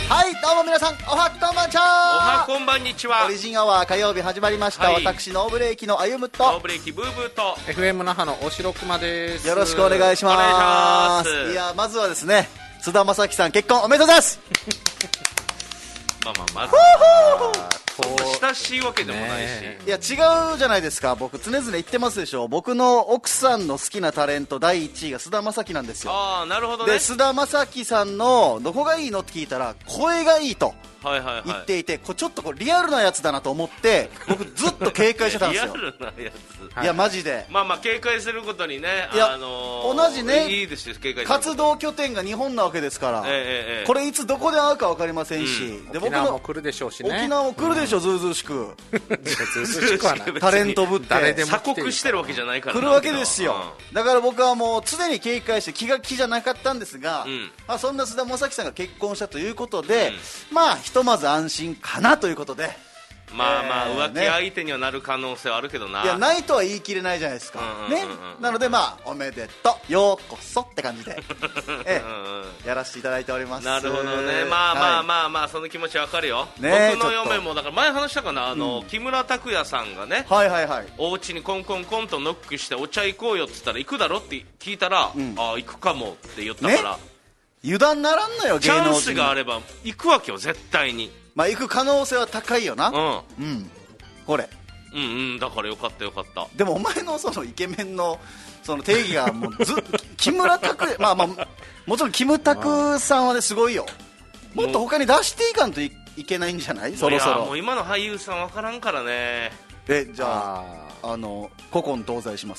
はい、どうも皆さん、おはこんばんちおはは。 こんばんにちは。 オリジンアワー火曜日始まりました、 はい私ノーブレーキのあゆむノとーブレーキブーブーと FM 那覇の大城熊です。 よろしくお願いします。 お願いしますいや、まずはですね、津田正樹さん結婚おめでとうございます。 まずそんな親しいわけでもないし、 ねいや違うじゃないですか。僕常々言ってますでしょ。僕の奥さんの好きなタレント第1位が須田正樹なんですよ。 ああなるほどね。 で須田正樹さんのどこがいいのって聞いたら声がいいとはいはいはい。 言っていて、ちょっとリアルなやつだなと思って僕ずっと警戒してたんですよ。 リアルなやつ。 いやマジで、 まあ警戒することにね、 いや同じねいいですよ警戒する活動拠点が日本なわけですから、 ええこれいつどこで会うか分かりませんし、で沖縄も来るでしょうしね。 沖縄も来るでしょ、ずうずうしくずうずうしくはない。 タレントぶって誰でも鎖国してるわけじゃないから来るわけですよ、だから僕はもう常に警戒して気が気じゃなかったんですが、 んまあ、そんな須田正樹さんが結婚したということで、まあひとまず安心かなということで、 まあ浮気ね相手にはなる可能性はあるけどな。 いやないとは言い切れないじゃないですか、ね、なのでまあおめでとうようこそって感じで、やらせていただいております。 なるほどね。まあその気持ちわかるよ、 ね僕のちょっと嫁もだから前話したかな、木村拓哉さんがね、 はいはいはい、 お家にコンコンコンとノックしてお茶行こうよって言ったら行くだろって聞いたら、ああ行くかもって言ったから、 ね油断ならんのよチャン芸能人スがあれば行くわけよ絶対に。 まあ行く可能性は高いよな、これだからよかったよかった。 でもお前のそのイケメンのその定義がもう木村拓哉もちろんキムタクさんはねすごいよ。もっと他に出していかんといけないんじゃない、そろそいやもろ。 う今の俳優さん分からんからね。 じゃあ古今東西します。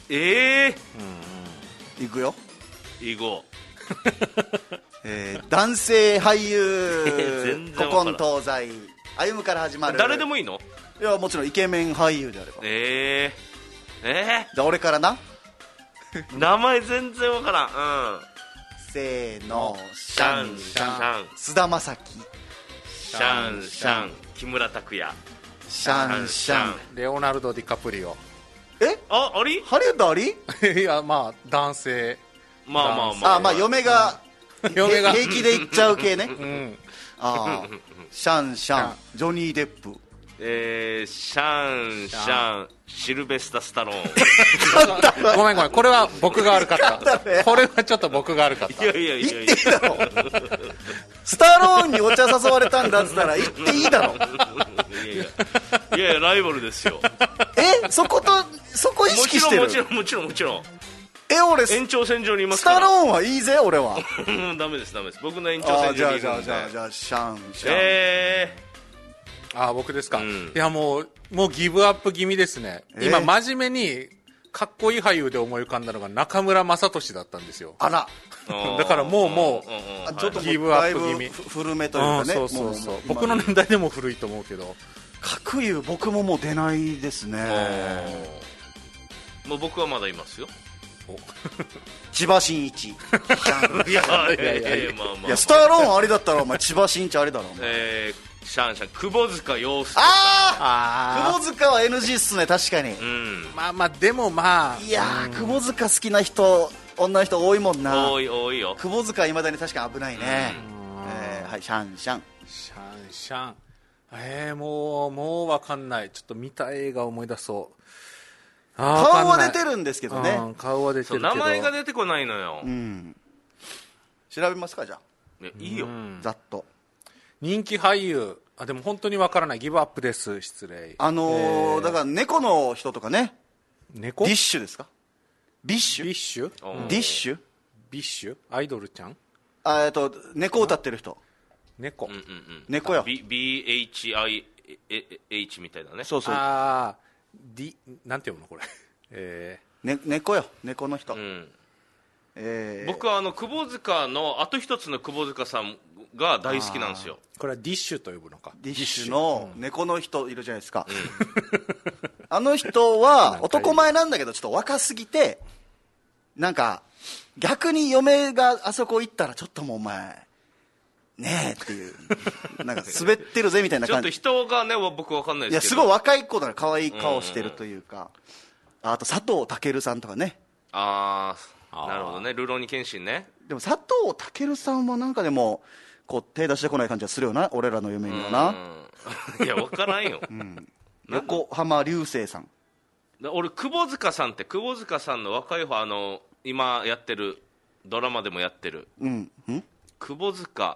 いくよ。 行こ男性俳全優然わからん古今東西歩むから始まう。 る。 誰でもいいの？ いやもちろんイケメン俳優であれば。じゃあ俺からな。 名前全然分からん。 せーの、シシャャンンシャン須田正樹、 シャンシャン木村拓哉、 シャンシャン。 レオナルド・ディカプリオ。 あり？ ハリウッドあり？ いや、まあ、男性。 まあ嫁が嫁が平気で行っちゃう系ね。 うん。 シャンシャン、ジョニー・デップ。 シャンシャンシルベスタ・スタローン。 ごめん、これは僕が悪かった。これはちょっと僕が悪かった。 いや言っていいだろ。スタローンにお茶誘われたんだっつったら言っていいだろ。 いやライバルですよ。 そこ意識してる。 もちろん俺延長線上にいますスから。 タローンはいいぜ俺は。 ダメです僕の延長線じゃあ上にいるんで。 シャンシャン。 僕ですか。いや、もうギブアップ気味ですね。今、真面目に、かっこいい俳優で思い浮かんだのが中村雅俊だったんですよ。 あら。 だからもう、 ちょっとギブアップ気味。 古めというかね。 そう。僕の年代でも古いと思うけど。 各有僕ももう出ないですね。 もう僕はまだいますよ。 千葉真一。いやスタローンありだったらお前千葉真一ありだろ。 シャンシャン窪塚洋介。 窪塚は NG っすね確かに。 まあでもいや窪塚好きな人女の人多いもんな。 多いよ。 窪塚いまだに確かに危ないね。はいシャンシャン。 もう分かんない。ちょっと見た映画思い出そう。 顔は出てるんですけどね。 顔は出てるけど名前が出てこないのよ。 調べますかじゃあ。 いいよ。 ざっと。 人気俳優。でも本当に分からない。ギブアップです。失礼。 だから猫の人とかね。 猫？ ディッシュですか？ビッシュ？ ディッシュ？アイドルちゃん？ 猫歌ってる人。 猫。 猫よ。 BHIH みたいだね。 そう。 なんて読むのこれ。 猫よ。猫の人。 僕は窪塚のあと一つの窪塚さんが大好きなんですよ。 これはディッシュと呼ぶのか。 ディッシュの猫の人いるじゃないですか。あの人は男前なんだけどちょっと若すぎて、なんか逆に嫁があそこ行ったらちょっともうお前ねえっていう、なんか滑ってるぜみたいな感じ。 ちょっと人がね僕わかんないですけど。 いやすごい若い子だから可愛い顔してるというか。あと佐藤健さんとかね。 なるほどね、ルローニケンシンね。 でも佐藤健さんはなんかでもこう手出してこない感じはするよな、俺らの夢にはな。 いや分からんよ、 横浜流星さん。 俺窪塚さんって、窪塚さんの若い方、今やってるドラマでもやってる窪塚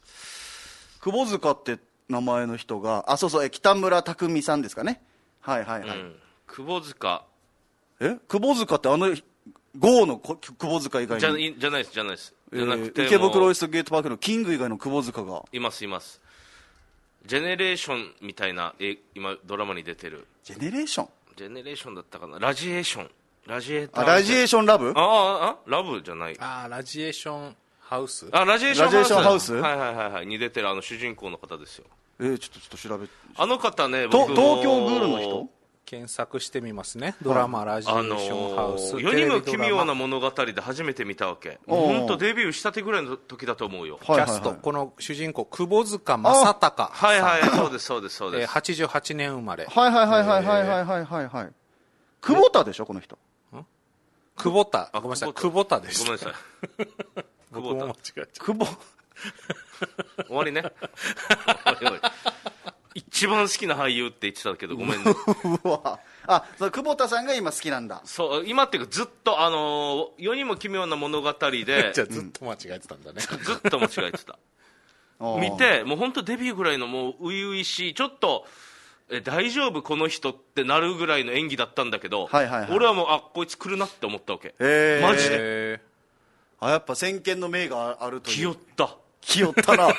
って名前の人が、あ、そうそう、北村匠海さんですかね。はいはいはい、 窪塚窪塚って郷の窪塚以外にじゃないですじゃなくて、 池袋ウエストゲートパークのキング以外の窪塚がいます。ジェネレーションみたいな今ドラマに出てる。 ジェネレーションだったかな、ラジエーションラジエーションラブ、 ラブじゃない、 ラジエーションハウス、 ラジエーションハウス、 はいに出てる主人公の方ですよ。 ちょっと調べ、 あの方ね、 東京グールの人、 検索してみますね。ドラマ、ラジエーションハウス、 世にも奇妙な物語で初めて見たわけ。本当デビューしたてぐらいの時だと思うよ。 キャスト、この主人公窪塚正孝さん、 そうです 88年生まれ。 はい久保田でしょこの人。 久保田、ごめんなさい、久保田です。 ごめんなさい僕も間違えちゃ久保終わりね終わり一番好きな俳優って言ってたけどごめんねうわ、その久保田さんが今好きなんだ。 そう、今っていうかずっと世にも奇妙な物語でじゃあずっと間違えてたんだね、 ずっと間違えてた見て、もう本当デビューぐらいのもう初々しい、ちょっと大丈夫この人ってなるぐらいの演技だったんだけど、俺はもうこいつ来るなって思ったわけ、マジで。 やっぱ先見の明があるという。気負ったな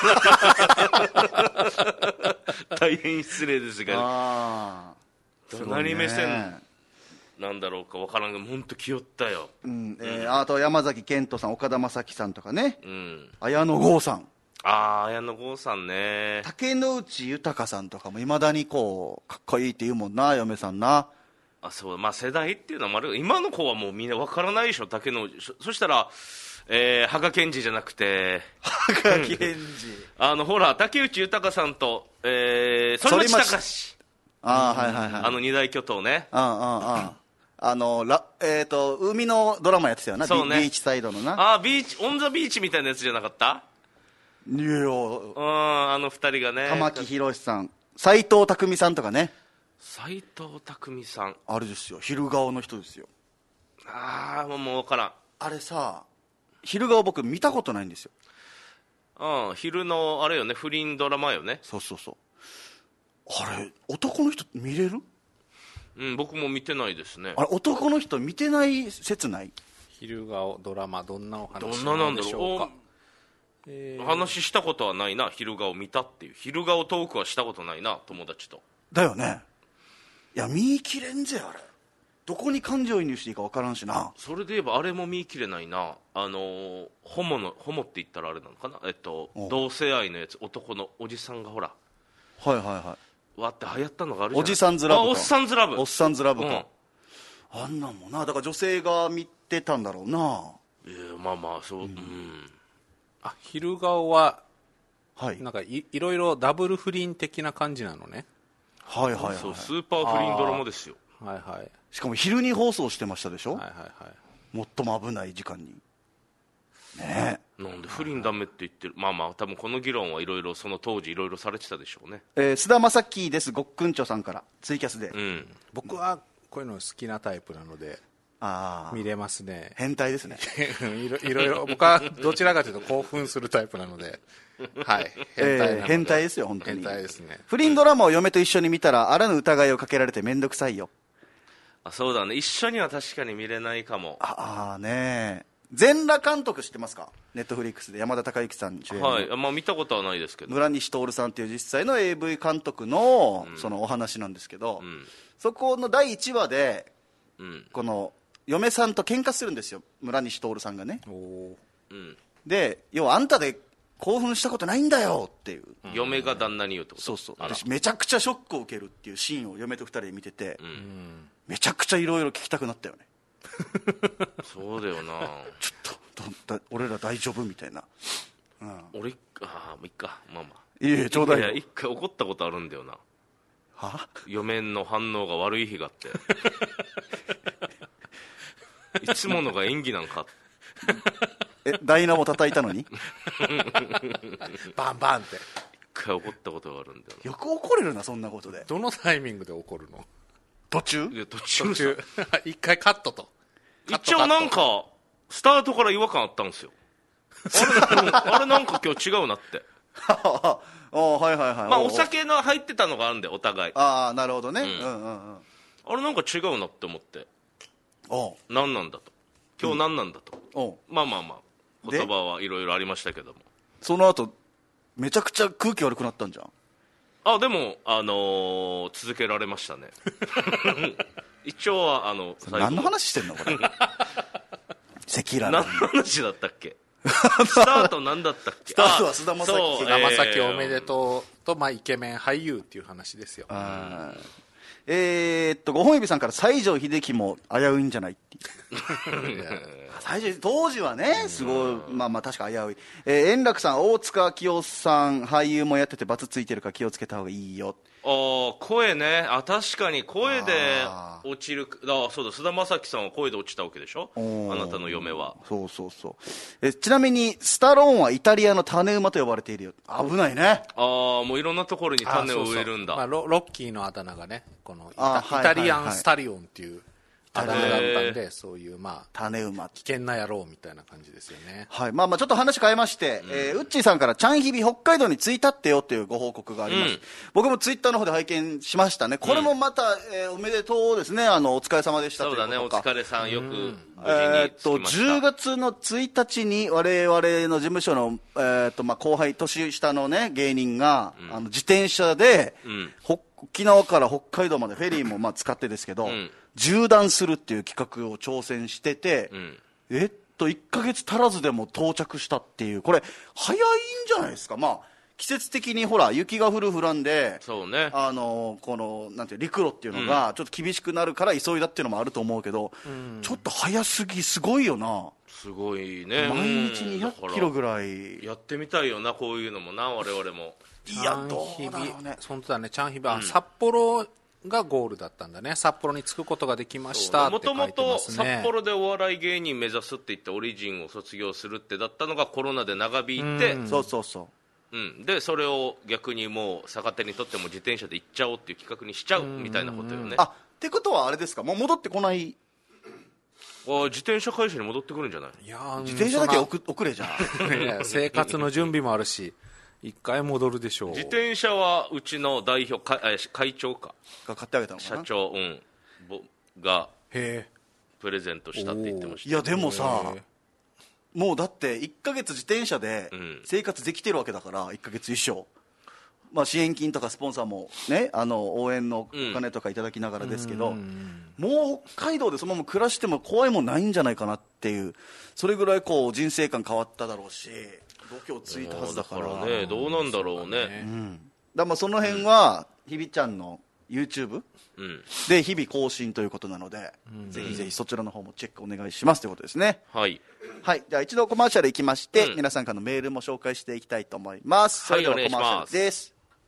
大変失礼ですが、何目線なんだろうか分からんけど本当気負ったよ。 あと山崎賢人さん、岡田将生さんとかね、綾野剛さん、 綾野剛さんね、 竹野内豊さんとかもいまだにこうかっこいいって言うもんな、嫁さんな。 そう、世代っていうのもある。今の子はもうみんな分からないでしょ、竹野内。そしたら羽賀健二じゃなくて羽賀健二ほら竹内豊さんと反町隆史、二大巨頭ね。 海のドラマやってたよな、 そうね、 ビーチサイドのな。 オンザビーチみたいなやつじゃなかった？ いや、 二人がね、 玉木宏さん、斎藤工さんとかね。 斎藤工さん、 あれですよ、昼顔の人ですよ。 もう分からん。 あれさ、昼顔僕見たことないんですよ。昼のあれよね、不倫ドラマよね。 そうあれ男の人見れる？ 僕も見てないですね。 あれ男の人見てない説ない？ 昼顔ドラマどんなお話なんでしょうか。 話したことはないな、昼顔見たっていう。昼顔トークはしたことないな、友達と。 だよね。いや、見切れんぜあれ。どこに感情移入していいか分からんしな。 それで言えばあれも見切れないな。ホモって言ったらあれなのかな、同性愛のやつ、男のおじさんがほらわって流行ったのがあるじゃん。 おじさんずラブか。 おっさんずラブか、あんなんもな、だから女性が見てたんだろうな。 そう、 昼顔はなんかいろいろダブル不倫的な感じなのね。 そうスーパー不倫ドラマですよ。 しかも昼に放送してましたでしょ。最も危ない時間にね。 なんで不倫ダメって言ってる。多分この議論はいろいろその当時いろいろされてたでしょうね。 須田将暉です、ごっくんちょさんからツイキャスで。 僕はこういうの好きなタイプなので見れますね。 変態ですねいろいろ僕はどちらかというと興奮するタイプなので変態ですよ、本当に変態ですね。 不倫ドラマを嫁と一緒に見たらあらぬ疑いをかけられて面倒くさいよ。 そうだね、一緒には確かに見れないかも。 全裸監督知ってますか？ネットフリックスで山田孝之さん主演の。 見たことはないですけど、 村西徹さんっていう実際の AV 監督のそのお話なんですけど、そこの第1話でこの嫁さんと喧嘩するんですよ、村西徹さんがね。で、要はあんたで興奮したことないんだよっていう、 嫁が旦那に言うってこと。 私めちゃくちゃショックを受けるっていうシーンを嫁と2人で見てて、めちゃくちゃいろいろ聞きたくなったよねそうだよなちょっと俺ら大丈夫みたいな。 俺もういっか、 いやちょうだいよ。 一回怒ったことあるんだよな。嫁の反応が悪い日があっていつものが演技なんかダイナモ叩いたのにバンバンって一回怒ったことがあるんだよよく怒れるな、そんなことで。 どのタイミングで怒るの？ 途中いや途中一回カットと。 一応なんかスタートから違和感あったんですよあれなんか今日違うなってはいはいはい。 まあお酒の入ってたのがあるんでお互い。 ああ、なるほどね。うんうんうん。 あれなんか違うなって思って、何なんだと、今日何なんだと、まあまあまあ言葉はいろいろありましたけども、 その後めちゃくちゃ空気悪くなったんじゃん。 あ、でも続けられましたね一応は何の話してんのこれ赤裸々 何の話だったっけスタート何だったっけ。 スタートは菅田将暉。 菅田将暉おめでとうと、まあ、イケメン俳優っていう話ですよ。 5本指さんから西城秀樹も危ういんじゃないっていう西城当時はねすごい、まあまあ確か危うい。円楽さん、大塚清さん俳優もやっててバツついてるから気をつけた方がいいよ。 声ね。確かに声で落ちる。そうだ、菅田将暉さんは声で落ちたわけでしょ、あなたの嫁は。 そうそうそう。ちなみにスタローンはイタリアの種馬と呼ばれているよ。危ないね。 もういろんなところに種を植えるんだ。 まあ、ロッキーのあだ名がね、このイタリアンスタリオンっていうあだ名だったんで、そういうまあ種馬、 危険な野郎みたいな感じですよね。 はい。まあまあちょっと話変えまして、ウッチーさんからちゃんひび北海道に着いたってよっていうご報告があります。僕もツイッターの方で拝見しましたね。これもまた、おめでとうですね。お疲れ様でしたということか。 そうだね、お疲れさん、よく無事に着きました。 10月の1日に我々の事務所の、まあ後輩、年下のね芸人が、自転車で、沖縄から北海道までフェリーもまあ使ってですけど、縦断するっていう企画を挑戦してて、1ヶ月足らずでも到着したっていう、これ早いんじゃないですか。まあ季節的にほら雪が降る降らんで、 そうね、 このなんていう陸路っていうのがちょっと厳しくなるから急いだっていうのもあると思うけど、ちょっと早すぎ、すごいよな。 すごいね。 毎日200キロぐらいやってみたいよな、こういうのもな、我々も。 いや、どうだろうね。 本当だね、チャンヒビは札幌がゴールだったんだね。札幌に着くことができましたって書いてますね。 もともと札幌でお笑い芸人目指すって言ってオリジンを卒業するってだったのがコロナで長引いて、 そうそうそう、 でそれを逆にもう逆手にとっても自転車で行っちゃおうっていう企画にしちゃうみたいなことよね。 ってことはあれですか、もう戻ってこない。 自転車会社に戻ってくるんじゃない。 いや、自転車だけ遅れじゃん生活の準備もあるし一回戻るでしょう。 自転車はうちの代表会長かが買ってあげたのかな、 社長、がプレゼントしたって言ってました。 いやでもさ、もうだって1ヶ月自転車で生活できてるわけだから、1ヶ月以上、まあ、支援金とかスポンサーもね、応援のお金とかいただきながらですけど、もう北海道でそのまま暮らしても怖いもんないんじゃないかなっていう、それぐらいこう人生観変わっただろうし、度胸ついたはずだから。 だからね、どうなんだろうね。 だからその辺はひびちゃんの YouTube で日々更新ということなので、ぜひぜひそちらの方もチェックお願いしますということですね。 はい、 はい、じゃあ一度コマーシャルいきまして、皆さんからのメールも紹介していきたいと思います。それではコマーシャルです。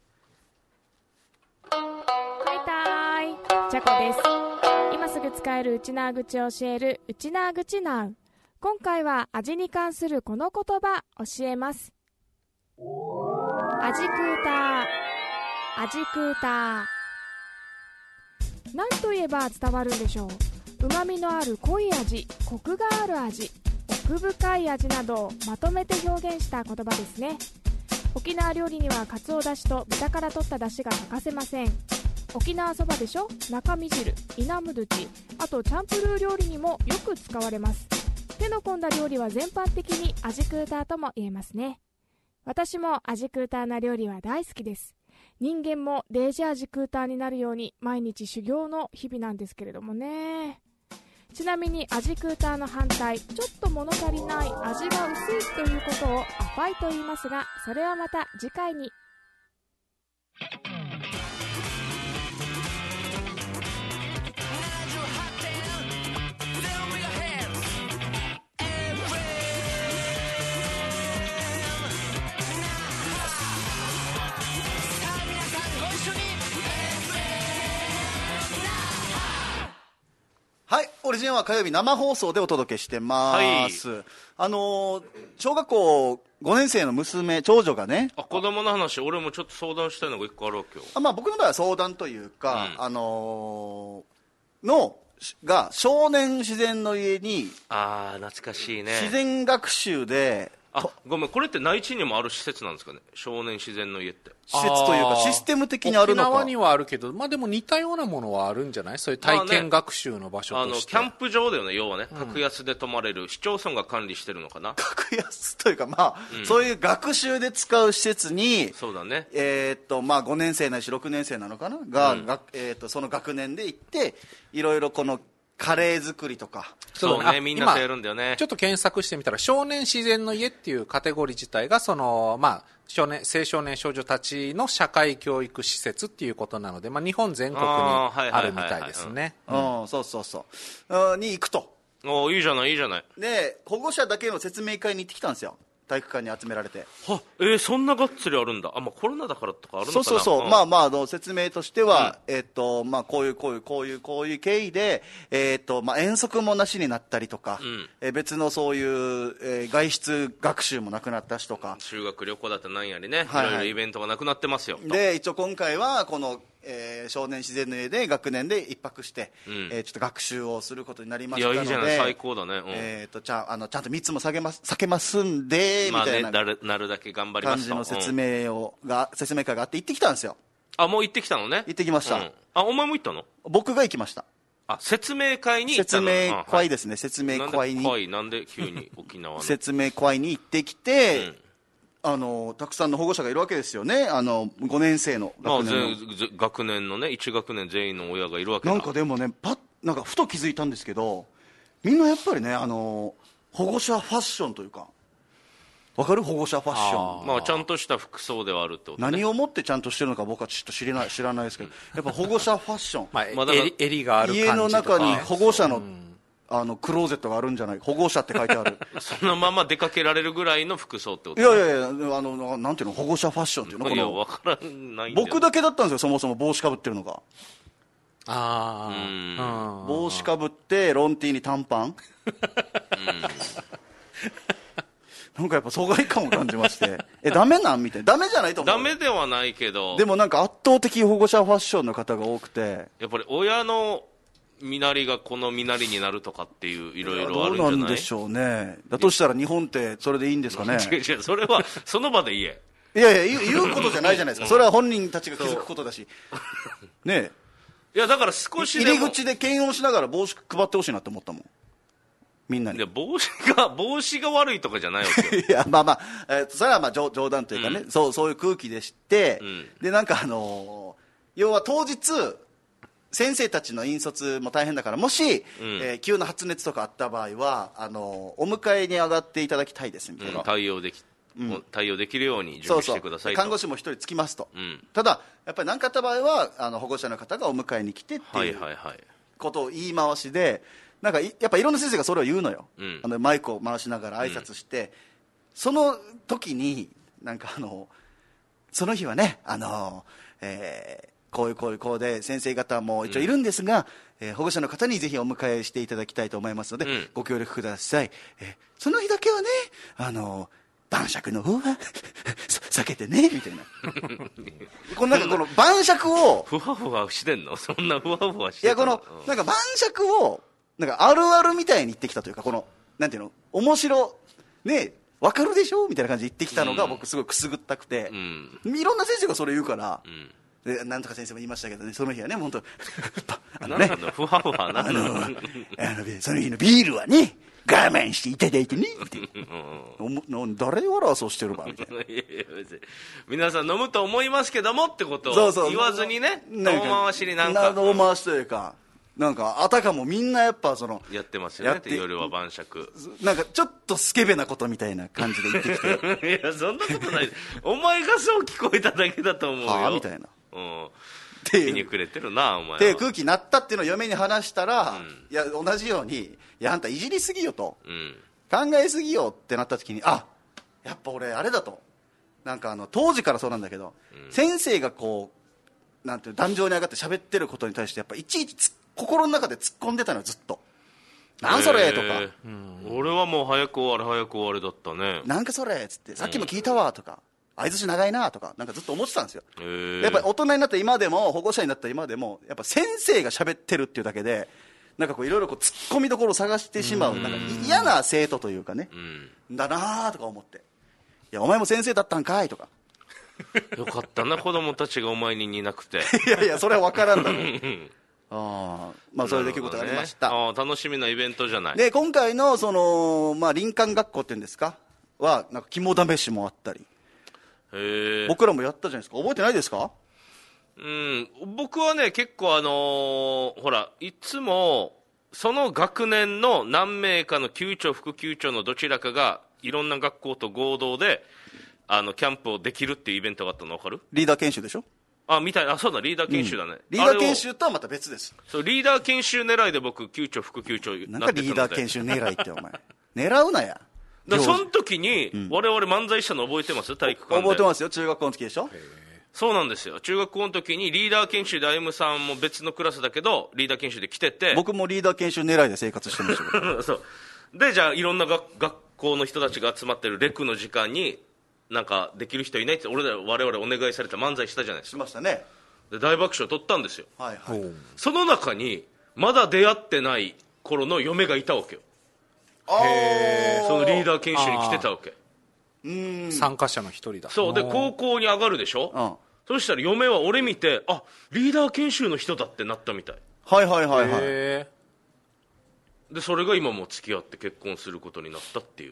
はいたーい、じゃこです。今すぐ使えるウチナー口を教えるウチナー口ナウ。今回は味に関するこの言葉教えます。味クーター、味クーター。何と言えば伝わるんでしょう。旨味のある濃い味、コクがある味、奥深い味などをまとめて表現した言葉ですね。沖縄料理にはかつおだしと豚から取っただしが欠かせません。沖縄そばでしょ、中身汁、イナムドゥチ、あとチャンプルー料理にもよく使われます。手の込んだ料理は全般的に味クーターとも言えますね。私も味クーターな料理は大好きです。人間もデージ味クーターになるように毎日修行の日々なんですけれどもね。ちなみに味クーターの反対、ちょっと物足りない、味が薄いということをアファイと言いますが、それはまた次回に。 はい、オリリジンは火曜日生放送でお届けしてます、はい、小学校5年生の娘、長女がね、 子供の話、俺もちょっと相談したいのが1個あるわけよ。 僕の場合は相談というか、が少年自然の家に、 懐かしいね、 自然学習で、 ごめん、これって内地にもある施設なんですかね、少年自然の家って。 施設というかシステム的にあるのか。 沖縄にはあるけど、でも似たようなものはあるんじゃない？そういう体験学習の場所として、 キャンプ場だよね、要はね、格安で泊まれる、市町村が管理してるのかな。 格安というか、そういう学習で使う施設に、 そうだね、 5年生ないし6年生なのかなが、その学年で行っていろいろこのカレー作りとか、 そうね、みんなそうやるんだよね。 ちょっと検索してみたら、少年自然の家っていうカテゴリー自体が青少年少女たちの社会教育施設っていうことなので、日本全国にあるみたいですね。 そうに行くと。 いいじゃないいいじゃない。 で、保護者だけの説明会に行ってきたんですよ、体育館に集められて。 そんながっつりあるんだ。コロナだからとかあるのかな。 そう、説明としては、こういう経緯で、遠足もなしになったりとか、別のそういう、外出学習もなくなったしとか、 修学旅行だってなんやりね、いろいろイベントがなくなってますよ。 で、一応今回はこの少年自然の家で学年で一泊して、ちょっと学習をすることになりましたので、 いいじゃない、最高だね。 ちゃんと密も避けますんで、みたいななるだけ頑張りますと感じの説明会があって行ってきたんですよ。 もう行ってきたのね。 行ってきました。 お前も行ったの？ 僕が行きました。 説明会に行ったの？ 説明会ですね、説明会に。 なんで急に沖縄の説明会に行ってきて、たくさんの保護者がいるわけですよね、5年生の学年のね、1学年全員の親がいるわけだ。 なんかでもね、なんかふと気づいたんですけど、みんなやっぱりね、保護者ファッションというか、わかる？保護者ファッション。 ちゃんとした服装ではあるってことね。 何をもってちゃんとしてるのか僕はちょっと知らないですけど、やっぱ保護者ファッション。 襟がある感じとか、 家の中に保護者のクローゼットがあるんじゃない？保護者って書いてある。 そのまま出かけられるぐらいの服装ってこと？ いや、なんていうの、保護者ファッションっていうの？ いや、わからないんだよ。 僕だけだったんですよ、そもそも帽子かぶってるのが。帽子かぶってロンティーに短パン。なんかやっぱ疎外感を感じまして、ダメなんみたいな。ダメじゃないと思う。 ダメではないけど、 でもなんか圧倒的保護者ファッションの方が多くて、 やっぱり親の身なりがこの身なりになるとかっていういろいろあるんじゃない？ どうなんでしょうね。だとしたら日本ってそれでいいんですかね。 違う、それはその場で言え。 いや言うことじゃないじゃないですか。それは本人たちが気づくことだし。ねいや、だから少しでも入り口で検温しながら帽子配ってほしいなって思ったもん。みんなに。 いや、帽子が悪いとかじゃないわけよ。 いや、それは冗談というかね、そういう空気でして、で、なんか要は当日、先生たちの引率も大変だから、もし、急な発熱とかあった場合は、お迎えに上がっていただきたいですみたいな。 対応できるように準備してくださいと。 看護師も一人つきますと。ただ、やっぱり何かあった場合は、保護者の方がお迎えに来てっていうことを言い回しで、なんかやっぱいろんな先生がそれを言うのよ、マイクを回しながら挨拶して、その時になんかその日はね、こうで先生方も一応いるんですが、保護者の方にぜひお迎えしていただきたいと思いますので、ご協力ください。その日だけはね、晩酌の方は避けてねみたいな。この晩酌をふわふわしてんの？そんなふわふわしてんの？ いや、なんか晩酌をなんかあるあるみたいに言ってきたというか、なんていうの、面白ね、わかるでしょみたいな感じで言ってきたのが、僕すごいくすぐったくて、いろんな先生がそれ言うから、でなんとか先生も言いましたけどね、その日はね、本当ふわふわなその日のビールはね、我慢していただいてねみたいな。誰笑わそうしてるばみたいな。 皆さん飲むと思いますけどもってことを言わずにね、遠回しになんか遠回しというか、なんかあたかもみんなやっぱやってますよね。夜は晩酌、 なんかちょっとスケベなことみたいな感じで言ってきて。 いや、そんなことない。お前がそう聞こえただけだと思うよ。 はあみたいな。 気にくれてるなお前は。 って空気になったっていうのを嫁に話したら、いや同じように、いやあんたいじりすぎよと、考えすぎよってなった時に、やっぱ俺あれだと、なんか当時からそうなんだけど、先生がなんていう壇上に上がって喋ってることに対してやっぱいちいち心の中で突っ込んでたのよ、ずっと。 なんそれとか、 俺はもう早く終われだったね。 なんかそれっつって、さっきも聞いたわとか、相づち長いなとか、なんかずっと思ってたんですよ。やっぱり大人になった今でも、保護者になった今でも、やっぱ先生が喋ってるっていうだけで、なんかこういろいろ突っ込みどころを探してしまう、なんか嫌な生徒というかね、だなとか思って、いや、お前も先生だったんかいとか。 よかったな、子供たちがお前に似なくて。 いやいや、それは分からんだろまあ、それで結構ありました、 ね、楽しみなイベントじゃない。 で今回のその、まあ、林間学校っていうんですかはなんか肝試しもあったり、僕らもやったじゃないですか。覚えてないですか？ 僕はね結構ほらいつもその学年の何名かの級長副級長のどちらかがいろんな学校と合同でキャンプをできるっていうイベントがあったの分かる？ リーダー研修でしょ？ みたいな。そうだ、リーダー研修だね、 リーダー研修とはまた別です。 そう、リーダー研修狙いで僕級長副級長になってたので。 なんかリーダー研修狙いってお前狙うなや。 だその時に我々漫才したの覚えてます？体育館で。 覚えてますよ。中学校の時でしょ？ そうなんですよ。中学校の時にリーダー研修で歩夢さんも別のクラスだけどリーダー研修で来てて、 僕もリーダー研修狙いで生活してましたよそうで、じゃあいろんな学校の人たちが集まってるレクの時間になんかできる人いないって我々お願いされて漫才したじゃないですか。 しましたね。 で大爆笑取ったんですよ。 はいはい。 その中にまだ出会ってない頃の嫁がいたわけよ。そのリーダー研修に来てたわけ。 参加者の一人だ。 そうで高校に上がるでしょ。そしたら嫁は俺見て、あ、リーダー研修の人だってなったみたい。 はいはいはいはい。 でそれが今も付き合って結婚することになったっていう。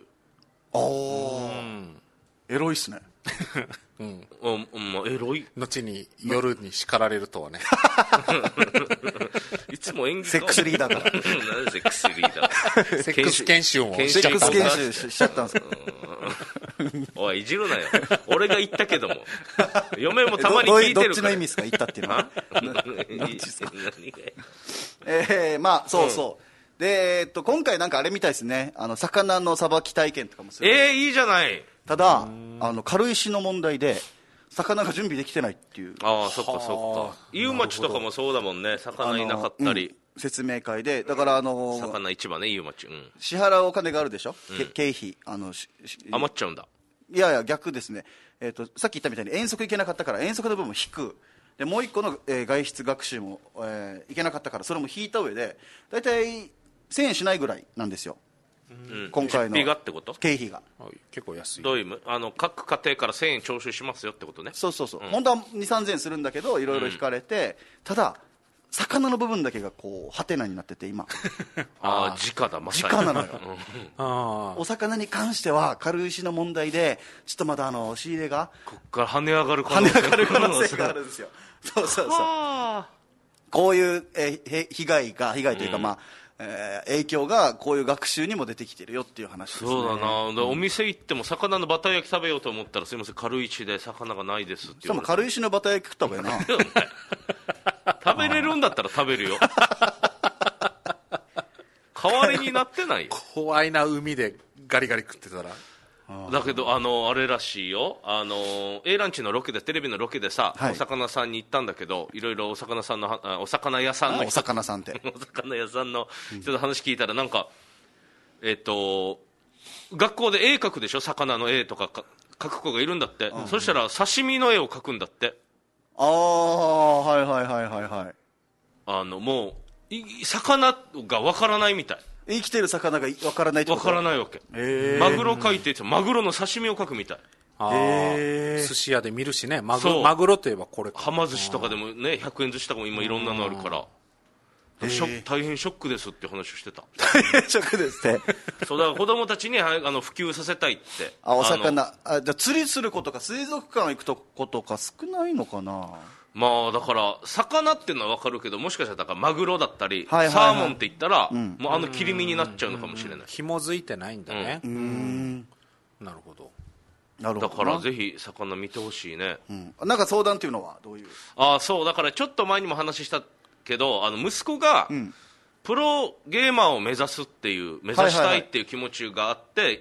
エロいっすね。 まあエロい。 後に夜に叱られるとはね。 いつも演技セックスリーダーから。 なんでセックスリーダー。 セックス研修もセックス研修しちゃったんですか？ おい、いじるなよ。俺が言ったけども。嫁もたまに聞いてるから。 どっちの意味ですか？言ったっていうのは。 どっちですか？ まあそうそう。で今回なんかあれみたいですね。魚のさばき体験とかもする。 いいじゃない。 ただ軽石の問題で魚が準備できてないっていう。 ああ、そっかそっか。夕町とかもそうだもんね。魚いなかったり。 説明会でだから魚市場ね、夕町。 支払うお金があるでしょ。経費余っちゃうんだ。 いやいや逆ですね。さっき言ったみたいに遠足行けなかったから遠足の部分も引く。でもう一個の、外出学習も、行けなかったからそれも引いた上でだいたい1000円しないぐらいなんですよ。今回の経費がってこと？ 経費が結構安い。 どういう意味？各家庭から1000円徴収しますよってことね。 そう、本当は2、3000円するんだけどいろいろ引かれて、ただ魚の部分だけがこうハテナになってて今直だ、まさに直なのよ。お魚に関しては軽石の問題でちょっとまだ仕入れがこっから跳ね上がる可能性があるんですよ。そうこういう、被害というか、まあ影響がこういう学習にも出てきてるよっていう話ですね。 そうだな。お店行っても魚のバター焼き食べようと思ったらすいません軽石で魚がないですって言われて。 軽石のバター焼き食った方がいいな。 食べれるんだったら食べるよ。代わりになってないよ。 怖いな、海でガリガリ食ってたら。 だけどあれらしいよ。A ランチのロケでテレビのロケでさ、お魚さんに行ったんだけど、いろいろお魚屋さんのお魚屋さんの人の話聞いたらなんか学校で絵描くでしょ。魚の絵とか描く子がいるんだって。そしたら刺身の絵を描くんだって。 はいもう魚がわからないみたい。 生きてる魚がわからないってこと？ わからないわけ。マグロ描いてマグロの刺身を描くみたい。 寿司屋で見るしね。マグロといえばこれか。 はま寿司とかでもね、100円寿司とかも今いろんなのあるから、大変ショックですって話をしてた。 大変ショックですって。 そうだから子供たちに普及させたいって。 お魚じゃあ釣りする子とか水族館行くとことか少ないのかな。 まあだから魚っていうのは分かるけど、もしかしたらだからマグロだったり、サーモンって言ったら、もう切り身になっちゃうのかもしれない。 紐づいてないんだね。なるほど。 だからぜひ魚見てほしいね。 なんか相談っていうのはどういう？ そうだからちょっと前にも話したけど、息子がプロゲーマーを目指したいっていう気持ちがあって、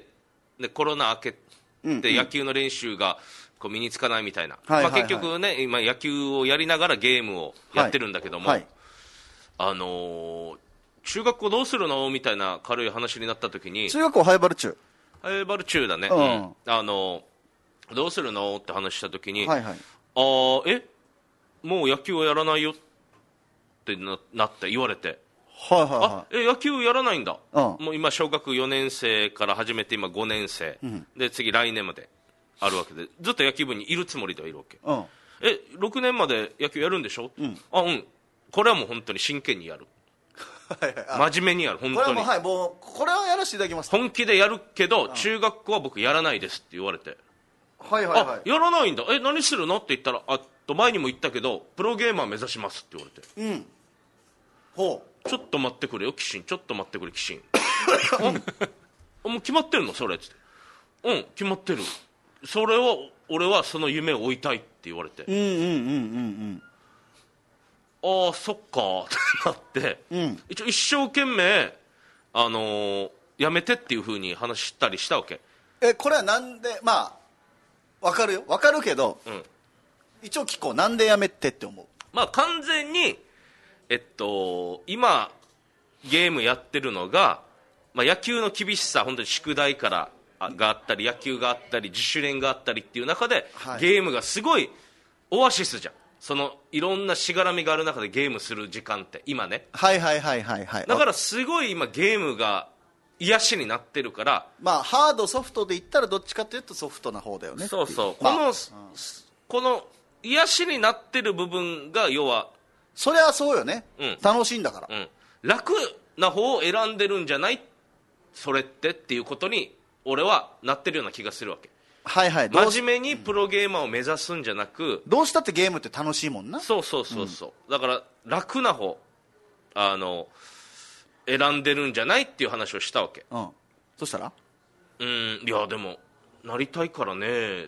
でコロナ明けて野球の練習が身につかないみたいな。結局ね、今野球をやりながらゲームをやってるんだけども、 中学校どうするのみたいな軽い話になった時に、 中学校ハイバル中だね、どうするのって話した時に、 はいはい、 もう野球はやらないよってなって言われて、 はいはいはい、 野球やらないんだ、 もう今小学4年生から始めて今5年生、で次来年まであるわけで、ずっと野球部にいるつもりではいるわけ、6年まで野球やるんでしょ、これはもう本当に真剣にやる真面目にやる、本当にもうこれはやらせていただきます、 本気でやるけど、中学校は僕やらないですって言われて、 はいはいはい、 やらないんだ、何するのって言ったら、前にも言ったけどプロゲーマー目指しますって言われて、 ほう、 ちょっと待ってくれよ、キシン、ちょっと待ってくれ、キシンもう決まってるのそれっつって、決まってる、それを俺はその夢を追いたいって言われて、ああそっかってなって、一応一生懸命やめてっていう風に話したりしたわけ。 これはなんで、まあ分かるよ、分かるけど、一応聞こう、なんでやめてって思う。 まあ完全に今ゲームやってるのが、野球の厳しさ、本当に宿題からがあったり、野球があったり、自主練があったりっていう中で、ゲームがすごいオアシスじゃん。そのいろんなしがらみがある中でゲームする時間って今ね、 はいはいはいはいはい、 だからすごい今ゲームが癒しになってるから、 ハードソフトで言ったらどっちかというとソフトな方だよね。 そうそう、この癒しになってる部分が要は、 それはそうよね、楽しいんだから、 楽な方を選んでるんじゃないそれっていうことに俺はなってるような気がするわけ。 はいはい、 真面目にプロゲーマーを目指すんじゃなく、 どうしたってゲームって楽しいもんな。 そうそうそうそう、だから楽な方選んでるんじゃないっていう話をしたわけ。 そしたらいやでもなりたいからね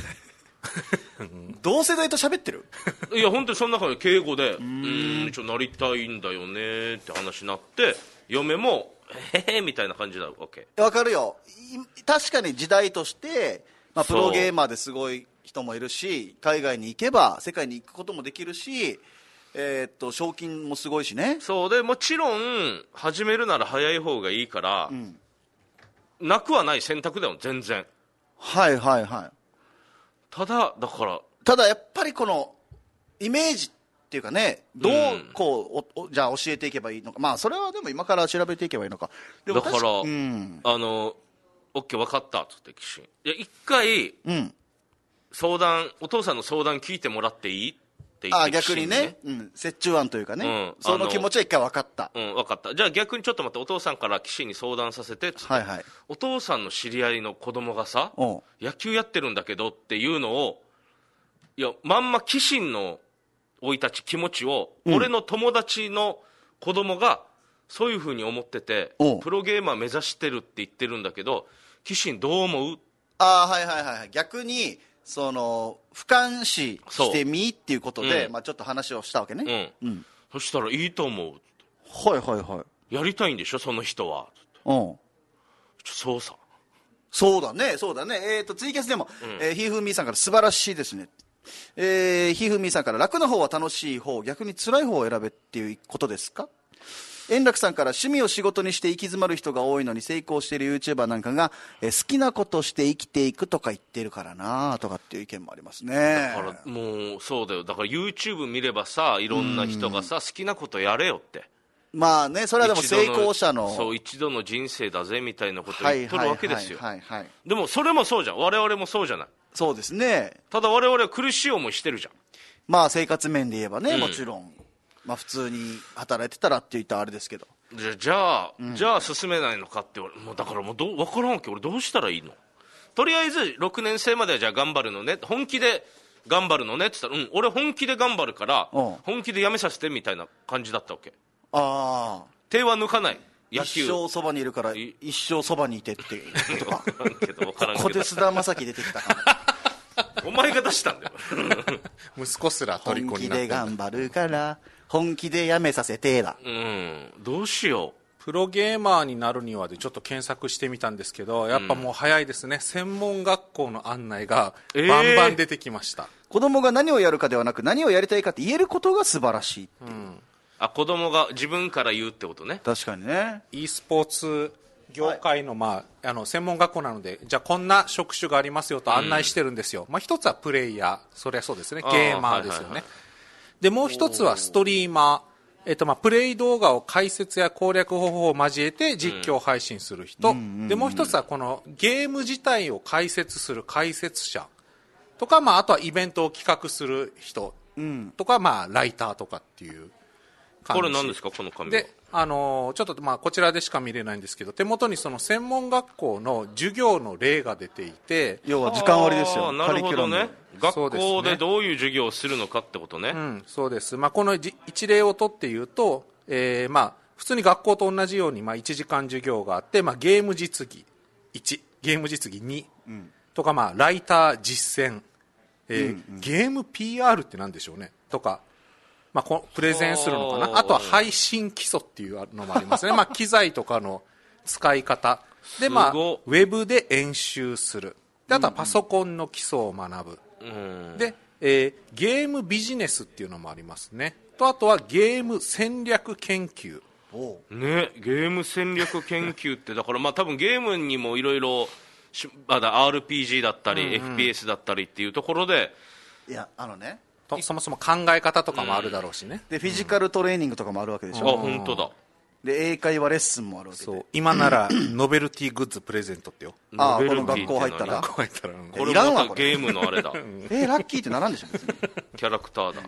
同世代と喋ってるいや本当にその中で敬語で一応なりたいんだよねって話になって、嫁もへへみたいな感じだわけ。 わかるよ、確かに時代として、プロゲーマーですごい人もいるし、海外に行けば世界に行くこともできるし、賞金もすごいしね。 そうで、もちろん始めるなら早い方がいいから、なくはない選択だよ全然。 はいはいはい。 ただやっぱりこのイメージっていうかね、どうこうじゃあ教えていけばいいのか、それはでも今から調べていけばいいのか。でもだからオッケー分かったっつって岸、いや一回、お父さんの相談聞いてもらっていいって言って、 逆にね、折衷案というかね、その気持ちは一回分かった。 分かった。じゃあ逆にちょっと待って、お父さんから岸に相談させてっつって、お父さんの知り合いの子供がさ、野球やってるんだけどっていうのを、いやまんま岸の生い立ち気持ちを、俺の友達の子供がそういうふうに思ってて、プロゲーマー目指してるって言ってるんだけど、岸どう思う？ はいはいはい、逆にその俯瞰視してみっていうことで、ちょっと話をしたわけね。 そしたらいいと思う。 はいはいはい。 やりたいんでしょその人は。そうさ。 そうだねそうだね。ツイキャスでも、ひふみさんから素晴らしいですね。ひふみさんから楽な方は楽しい方、逆に辛い方を選べっていうことですか。円楽さんから趣味を仕事にして行き詰まる人が多いのに成功している YouTuber なんかが、好きなことして生きていくとか言ってるからなとかっていう意見もありますね。 だからもうそうだよ。だから YouTube 見ればさ、いろんな人がさ、好きなことやれよって。 それはでも成功者のそう一度の人生だぜみたいなことを言っとるわけですよ。でもそれもそうじゃん。我々もそうじゃない。 そうですね。 ただ我々は苦しい思いしてるじゃん。生活面で言えばね、もちろん普通に働いてたらって言ったらあれですけど、 じゃあ進めないのかってだからもう分からんわけ。俺どうしたらいいの。とりあえず6年生まではじゃあ頑張るのね、本気で頑張るのねって言ったら、俺本気で頑張るから本気でやめさせてみたいな感じだったわけ。手は抜かない。野球一生そばにいるから一生そばにいてって分からんけどここで菅田将暉出てきたからお前が出したんだよ息子すら虜になって本気で頑張るから本気でやめさせてだ。 どうしよう。 プロゲーマーになるにはでちょっと検索してみたんですけど、やっぱもう早いですね。専門学校の案内がバンバン出てきました。 子供が何をやるかではなく何をやりたいかって言えることが素晴らしい。 子供が自分から言うってことね。 確かにね。 e スポーツ業界の、専門学校なので、じゃあこんな職種がありますよと案内してるんですよ。一つはプレイヤー、そりゃそうですね、ゲーマーですよね。で、もう一つはストリーマー。プレイ動画を解説や攻略方法を交えて実況配信する人。で、もう一つはこのゲーム自体を解説する解説者とか、あとはイベントを企画する人とか、ライターとかっていう感じ。 これ何ですか、この紙は。 で、ちょっとこちらでしか見れないんですけど、手元にその専門学校の授業の例が出ていて、 要は時間割ですよ。 なるほどね。学校でどういう授業をするのかってことね。 そうです。この一例をとって言うと、普通に学校と同じように1時間授業があって、ゲーム実技1、ゲーム実技2、とか、ライター実践、ゲーム PR って何でしょうねとか、プレゼンするのかな。あとは配信基礎っていうのもありますね。機材とかの使い方で、ウェブで演習する。で、あとはパソコンの基礎を学ぶ。で、ゲームビジネスっていうのもありますね。と、あとはゲーム戦略研究。 ね、ゲーム戦略研究ってだから多分ゲームにもいろいろRPG だったり、FPS だったりっていうところで、 いやそもそも考え方とかもあるだろうしね。 でフィジカルトレーニングとかもあるわけでしょ。 本当だ。 で英会話レッスンもあるわけで。そう、 今ならノベルティグッズプレゼントってよ。 この学校入ったらこれいらんわ。これゲームのあれだ。 ラッキーってならんでしょ別に。 キャラクターだ。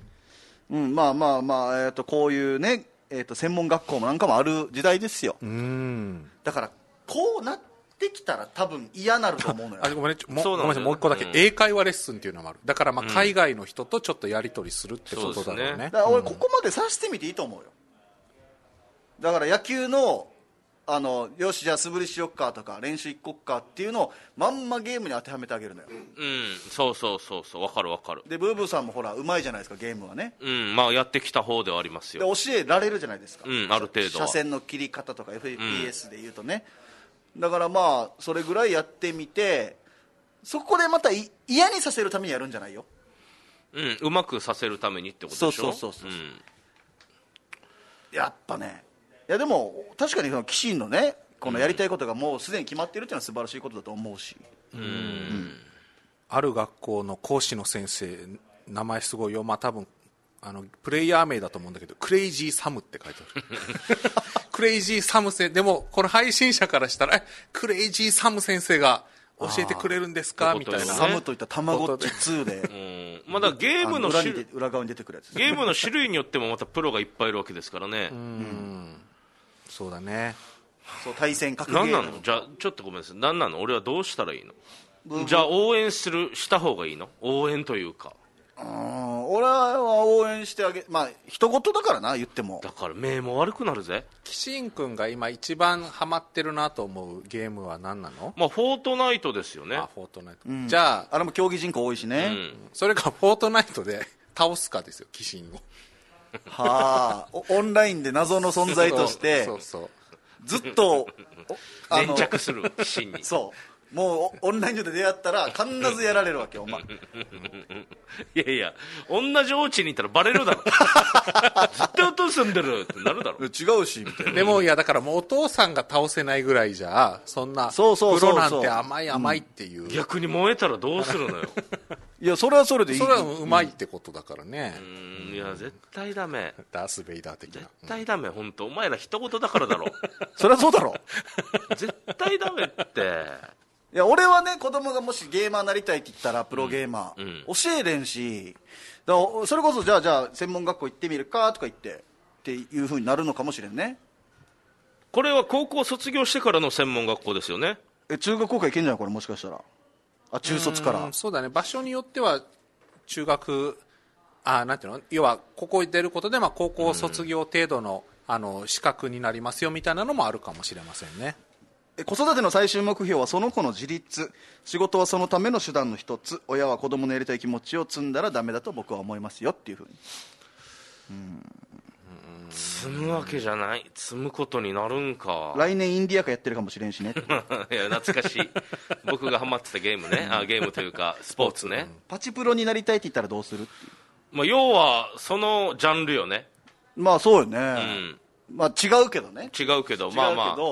こういうね、専門学校もなんかもある時代ですよ。だからこうなってきたら多分嫌なると思うのよ。 ごめんなさい、もう一個だけ、英会話レッスンっていうのもある。だから海外の人とちょっとやり取りするってことだろうね。 だから俺ここまでさせてみていいと思うよ。だから野球のよしじゃあ素振りしよっかとか練習行こっかっていうのをまんまゲームに当てはめてあげるのよ。 そうわかるわかる。 でブーブーさんもほらうまいじゃないですかゲームはね。 やってきた方ではありますよ。 で教えられるじゃないですか。 ある程度は車線の切り方とか FPS でいうとね。だからそれぐらいやってみて、そこでまた嫌にさせるためにやるんじゃないよ。 うまくさせるためにってことでしょ。 そう、やっぱね、いやでも確かにその騎士のねこのやりたいことがもうすでに決まっているっていうのは素晴らしいことだと思うし。 ある学校の講師の先生、名前すごいよ。多分プレイヤー名だと思うんだけど、クレイジーサムって書いてある。クレイジーサム先生、でもこの配信者からしたらクレイジーサム先生が教えてくれるんですかみたいな。 サムといったたまごっち2でまだゲームの裏側に出てくるやつ。 ゲームの種類によってもまたプロがいっぱいいるわけですからね。 そうだね。 そう、対戦格ゲーム。 何なの。じゃあちょっとごめんなさい、何なの。俺はどうしたらいいの。じゃあ応援した方がいいの。応援というか、 俺は応援してあげ、人事だからな言っても。 だから目も悪くなるぜ。 キシン君が今一番ハマってるなと思うゲームは何なの。 フォートナイトですよね。 フォートナイト、じゃああれも競技人口多いしね、 それかフォートナイトで倒すかですよ、キシンを。 オンラインで謎の存在としてずっと粘着するキシンに。 そうもうオンライン上で出会ったら必ずやられるわけよお前。 いや同じお家にいたらバレるだろ。絶対お父さん出るってなるだろ。 違うしみたいな。 でもだからもうお父さんが倒せないぐらいじゃそんなプロなんて甘いっていう、 逆に燃えたらどうするのよ。 いやそれはそれでいい。 それはうまいってことだからね。 いや絶対ダメ。 ダース・ベイダー的な。 絶対ダメ。本当お前ら一言だからだろ。 そりゃそうだろ。 絶対ダメって。 いや俺はね、子供がもしゲーマーになりたいって言ったらプロゲーマー、教えれんし、だからそれこそじゃあ専門学校行ってみるかとか言ってっていう風になるのかもしれんね。 これは高校卒業してからの専門学校ですよね。 中学校から行けんじゃないこれ、もしかしたら。中卒から。 そうだね、場所によっては中学なんていうの、要はここに出ることで高校卒業程度の資格になりますよみたいなのもあるかもしれませんね。 子育ての最終目標はその子の自立、仕事はそのための手段の一つ、親は子供のやりたい気持ちを積んだらダメだと僕は思いますよっていうふうに。 積むわけじゃない。積むことになるんか。 来年インディアカやってるかもしれんしね。 いや懐かしい。僕がハマってたゲームね。ゲームというかスポーツね。 パチプロになりたいって言ったらどうするっていう。 要はそのジャンルよね。 まあそうよね、まあ違うけどね、 違うけどまあまあ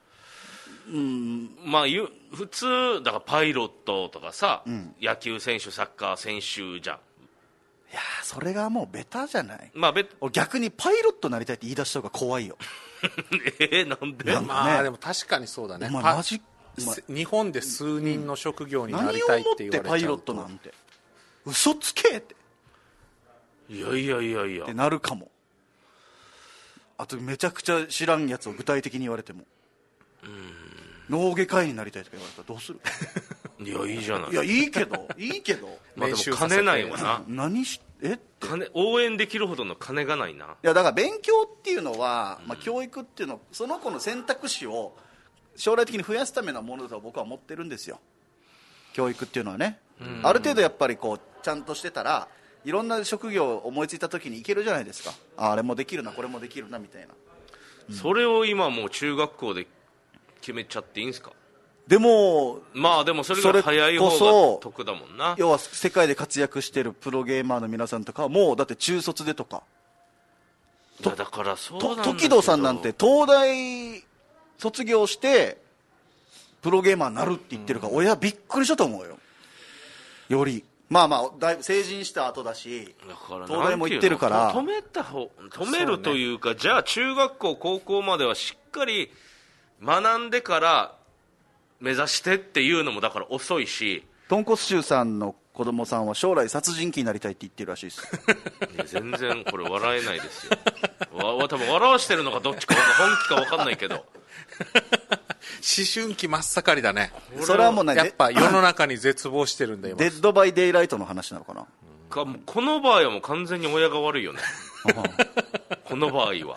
まあ普通だからパイロットとかさ、野球選手サッカー選手じゃん。 いやそれがもうベタじゃない。 まあ俺逆にパイロットになりたいって言い出した方が怖いよなんで、 まあでも確かにそうだね。マジ日本で数人の職業になりたいって言われちゃうと、 何をもってパイロットなんて嘘つけっていやいやいやいやってなるかも。あとめちゃくちゃ知らんやつを具体的に言われても、脳外科医になりたいとか言われたらどうするいやいいじゃない。 いやいいけどまあでも金ないわな応援できるほどの金がないな。いやだから勉強っていうのは、まあ、教育っていうのその子の選択肢を将来的に増やすためのものだと僕は思ってるんですよ。教育っていうのはね、ある程度やっぱりこうちゃんとしてたらいろんな職業を思いついた時にいけるじゃないですか。あれもできるなこれもできるなみたいな、 それを今もう中学校で決めちゃっていいんですか。 でもまあでもそれが早い方が得だもんな。 要は世界で活躍してるプロゲーマーの皆さんとかはもうだって中卒でとかだからそうなんだけど時戸さんなんて東大卒業してプロゲーマーになるって言ってるから、親びっくりしたと思うよ。よりまあまあだいぶ成人した後だし、 だから東大も行ってるから止めるというか、じゃあ中学校高校まではしっかり学んでから目指してっていうのもだから遅いし。 豚骨臭さんの子供さんは将来殺人鬼になりたいって言ってるらしいですいや全然これ笑えないですよ多分笑わしてるのかどっちか本気か分かんないけど思春期真っ盛りだね。 それはもうねやっぱ世の中に絶望してるんだよ。 デッドバイデイライトの話なのかな。 この場合はもう完全に親が悪いよねこの場合は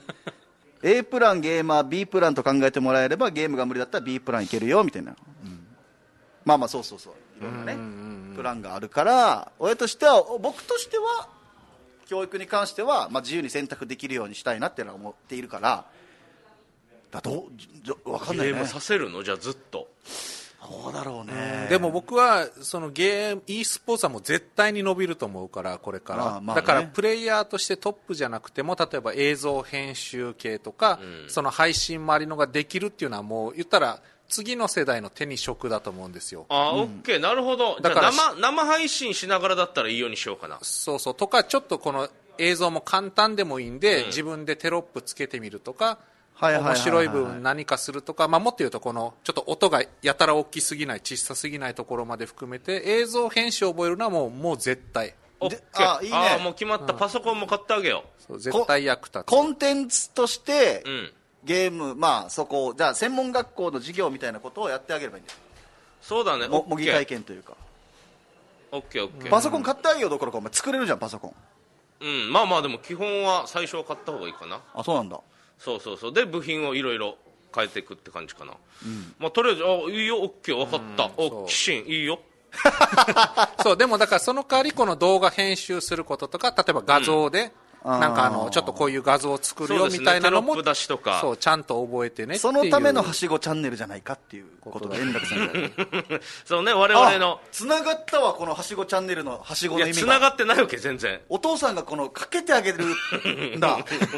A プランゲーマー B プランと考えてもらえればゲームが無理だったら B プランいけるよみたいな、まあまあそういろんなねプランがあるから、親としては僕としては教育に関しては、まあ、自由に選択できるようにしたいなっていうのは思っているから分かんないね。 ゲームさせるのじゃあずっとそうだろうね。 でも僕はそのe スポーツはもう絶対に伸びると思うからこれから、 まあね、 だからプレイヤーとしてトップじゃなくても例えば映像編集系とか、その配信周りのができるっていうのはもう言ったら次の世代の手に職だと思うんですよ。 オッケーなるほど。だから生配信しながらだったらいいようにしようかな。 そうとかちょっとこの映像も簡単でもいいんで、自分でテロップつけてみるとか、面白い部分何かするとか、もっと言うとこのちょっと音がやたら大きすぎない小さすぎないところまで含めて映像編集を覚えるのはもう絶対。 オッケー。いいね。もう決まった。パソコンも買ってあげよう。そう絶対役立つ。 コンテンツとして、ゲームまあそこじゃあ専門学校の授業みたいなことをやってあげればいいんだよ。 そうだね。 模擬体験というか。 オッケー。 パソコン買ってあげようどころかお前作れるじゃんパソコン。 まあまあでも基本は最初は買った方がいいかな。 あ、そうなんだ。 そうで部品をいろいろ変えていくって感じかな。まあとりあえずいいよ。オッケー分かった。キシンいいよ。 そうでもだからその代わりこの動画編集することとか例えば画像で、なんかちょっとこういう画像を作るよみたいなのも、 テロップ出しとかそうちゃんと覚えてねっていう。 そのためのはしごチャンネルじゃないかっていうことで円楽さんがそうね、我々のつながったわこのはしごチャンネルのはしごの意味が。 つながってないわけ全然。 お父さんがこのかけてあげるんだ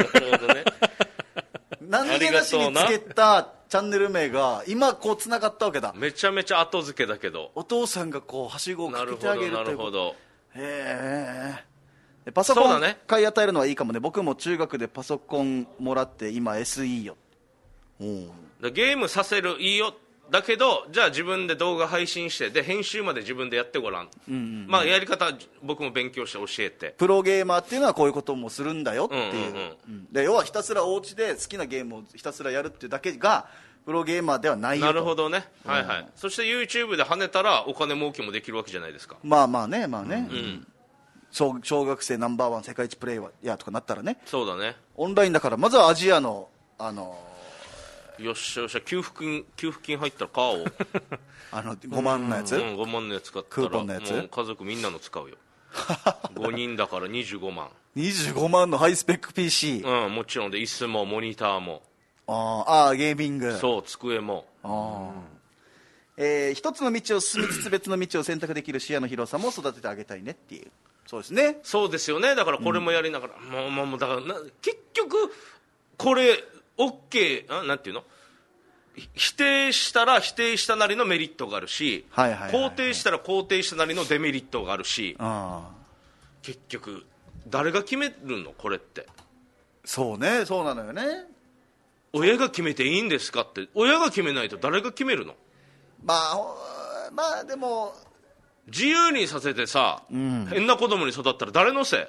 何気なしにつけたチャンネル名が今こうつながったわけだ。 めちゃめちゃ後付けだけどお父さんがこうはしごをかけてあげるという。 なるほど。 へえ。パソコン買い与えるのはいいかもね。僕も中学でパソコンもらって今 SE よ。 ゲームさせるいいよだけどじゃあ自分で動画配信してで編集まで自分でやってごらん、まあやり方僕も勉強して教えて。 プロゲーマーっていうのはこういうこともするんだよっていう、で要はひたすらお家で好きなゲームをひたすらやるっていうだけがプロゲーマーではないよと。 なるほどね、はいはい。そして YouTube で跳ねたらお金儲けもできるわけじゃないですか。 まあね、小学生ナンバーワン世界一プレイヤーとかなったらね。 そうだね。 オンラインだからまずはアジアのよっしゃ給付金入ったら買おう 5万のやつ、 5万のやつ買ったらクーポンのやつもう家族みんなの使うよ5人だから25万 25万のハイスペック PC。 もちろんで椅子もモニターもゲーミング。 そう机も一つの道を進みつつ別の道を選択できる視野の広さも育ててあげたいねっていう。そうですね。 そうですよね。だからこれもやりながら、もうだから結局これ OK なんていうの、否定したら否定したなりのメリットがあるし、肯定したら肯定したなりのデメリットがあるし、結局誰が決めるのこれって。 そうね、そうなのよね。 親が決めていいんですかって。親が決めないと誰が決めるの。まあでも自由にさせてさ、変な子供に育ったら誰のせい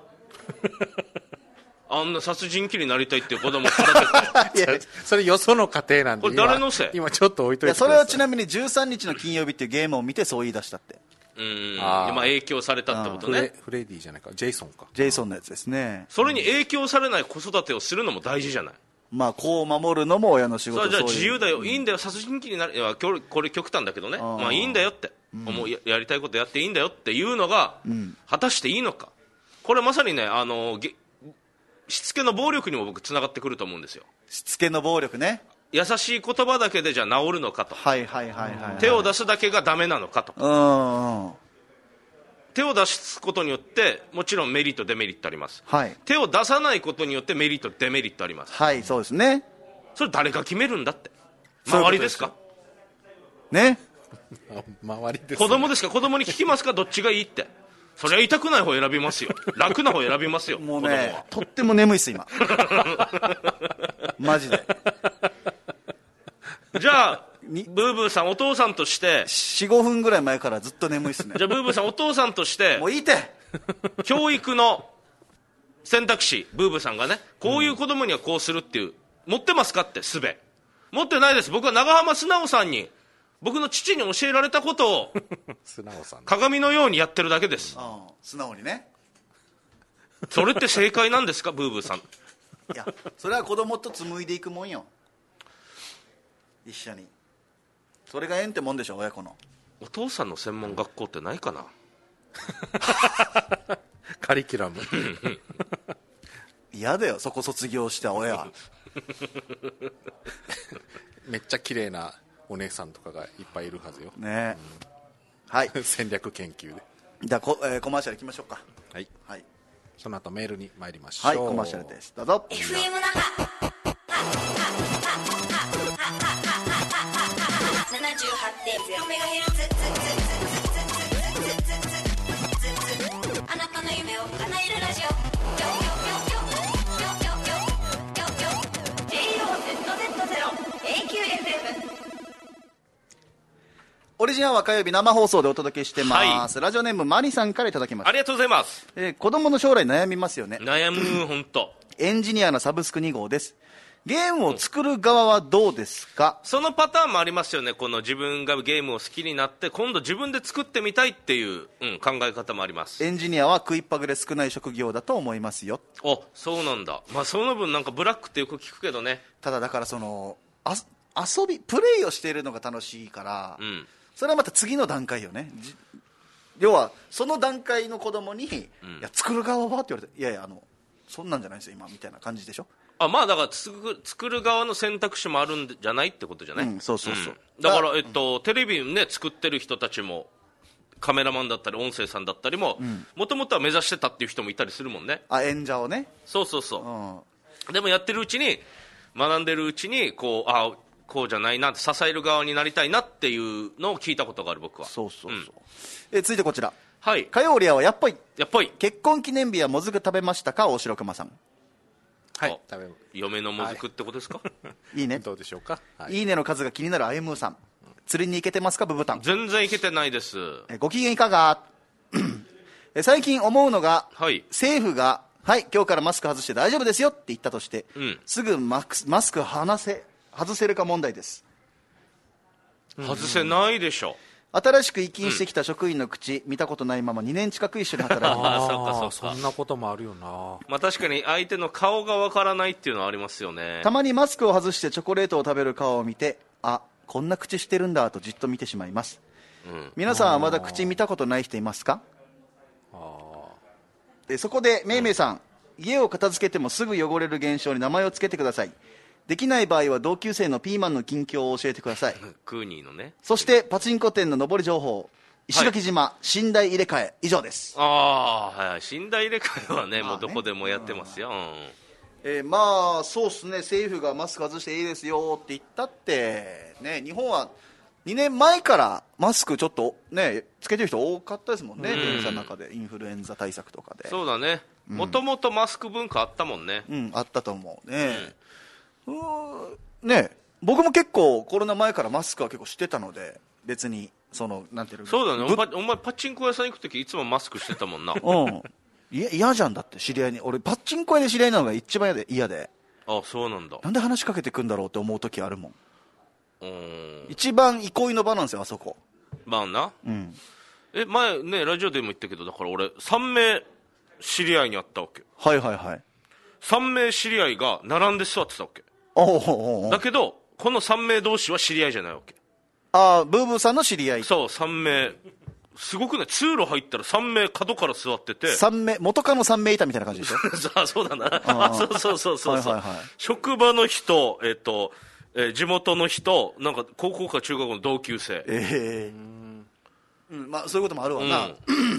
あんな殺人鬼になりたいっていう子供を育ててそれよその家庭なんで、 これ誰のせい。 今ちょっと置いといてください。 それはちなみに13日の金曜日っていうゲームを見てそう言い出したって。 今影響されたってことね。 フレディじゃないか、ジェイソンか。 ジェイソンのやつですね。 それに影響されない子育てをするのも大事じゃない。 子を守るのも親の仕事。 じゃあ自由だよ、いいんだよ、殺人鬼になる、これ極端だけどね、いいんだよって、やりたいことやっていいんだよっていうのが、果たしていいのか。これまさにね、しつけの暴力にも僕つながってくると思うんですよ。 しつけの暴力ね。 優しい言葉だけでじゃあ治るのかと、手を出すだけがダメなのかと。手を出すことによってもちろんメリットデメリットあります、手を出さないことによってメリットデメリットあります。 そうですね。 それ誰が決めるんだって。周りですかね。 周りですね。 子供ですか。子供に聞きますか、どっちがいいって。そりゃ痛くない方選びますよ。楽な方選びますよ。 もうね、とっても眠いっす今マジで。 じゃあブーブーさん、お父さんとして 4、5分ぐらい前からずっと眠いっすね。 じゃあブーブーさん、お父さんとしてもういいて教育の選択肢、ブーブーさんがね、こういう子供にはこうするっていう持ってますかって。術持ってないです。僕は長濱素直さんに僕の父に教えられたことを鏡のようにやってるだけです。 素直にね。 それって正解なんですか、ブーブーさん。いや、それは子供と紡いでいくもんよ、一緒に。それが縁ってもんでしょ、親子の。 お父さんの専門学校ってないかなカリキュラム嫌だよ、そこ卒業した親めっちゃ綺麗なお姉さんとかがいっぱいいるはずよね。はい。 戦略研究で。 じゃあコマーシャルいきましょうか。 はい、その後メールに参りましょう。 コマーシャルです、どうぞ。 FM 那覇 78.0MHz、 あなたの夢を叶えるラジオ、JOZZ0AQFM。 オリジナルは火曜日生放送でお届けしてます、ラジオネームマリさんからいただきました。 ありがとうございます。 子供の将来悩みますよね。 悩む、本当。 エンジニアのサブスク2号です。ゲームを作る側はどうですか。 そのパターンもありますよね。この自分がゲームを好きになって今度自分で作ってみたいっていう、考え方もあります。 エンジニアは食いっぱぐれ少ない職業だと思いますよ。 そうなんだ。その分なんかブラックってよく聞くけどね。 ただだからその遊びプレイをしているのが楽しいから、それはまた次の段階よね。要はその段階の子供に、いや作る側はって言われて、いやそんなんじゃないですよ今みたいな感じでしょ。 だから作る側の選択肢もあるんじゃないってことじゃない、 そう、 だから、テレビね作ってる人たちもカメラマンだったり音声さんだったりももともとは目指してたっていう人もいたりするもんね。 演者をね。 そう、でもやってるうちに学んでるうちにこうじゃないなって支える側になりたいなっていうのを聞いたことがある僕は。 そう、続いてこちら、 火曜リアはやっぽい結婚記念日はもずく食べましたか、大城熊さん。 嫁のもずくってことですか、 いいね。 どうでしょうか、 いいねの数が気になるあゆむーさん。釣りに行けてますか、ブブタン。 全然行けてないです。 ご機嫌いかが最近思うのが、政府が今日からマスク外して大丈夫ですよって言ったとして、すぐマスク外せるか問題です。 外せないでしょ。 新しく移勤してきた職員の口、見たことないまま2年近く一緒に働いてます。そんなこともあるよな。 確かに相手の顔がわからないっていうのはありますよね。 たまにマスクを外してチョコレートを食べる顔を見て、こんな口してるんだとじっと見てしまいます、皆さんはまだ口見たことない人いますか。そこでめいめいさん、家を片付けてもすぐ汚れる現象に名前をつけてください。 できない場合は同級生のピーマンの近況を教えてください。 クーニーのね。 そしてパチンコ店の上り情報、石垣島、寝台入れ替え以上です。 ああ、はい、寝台入れ替えはね、もうどこでもやってますよ。 まあそうっすね、政府がマスク外していいですよって言ったってね、日本は2年前からマスクちょっとねつけてる人多かったですもんね、電車の中でインフルエンザ対策とかで。 そうだね、もともとマスク文化あったもんね。 あったと思うね。ね、僕も結構コロナ前からマスクは結構してたので、別にそのなんていうの。 そうだね、お前パチンコ屋さん行くときいつもマスクしてたもんな。 嫌じゃん。だって知り合いに、俺パチンコ屋で知り合いなのが一番嫌で。 あ、そうなんだ。 なんで話しかけてくんだろうって思う時あるもん。一番憩いの場なんですよ、あそこ。 まあな。前ねラジオでも言ったけど、だから俺3名知り合いに会ったわけ。 はいはいはい。 3名知り合いが並んで座ってたわけ。だけどこの3名同士は知り合いじゃないわけ。 ああ、ブーブーさんの知り合い。 そう、3名。すごくね、通路入ったら3名角から座ってて、 3名元カノ3名いたみたいな感じでしょ。 そうだな。そう、職場の人、地元の人、なんか高校か中学校の同級生。 まあそういうこともあるわな。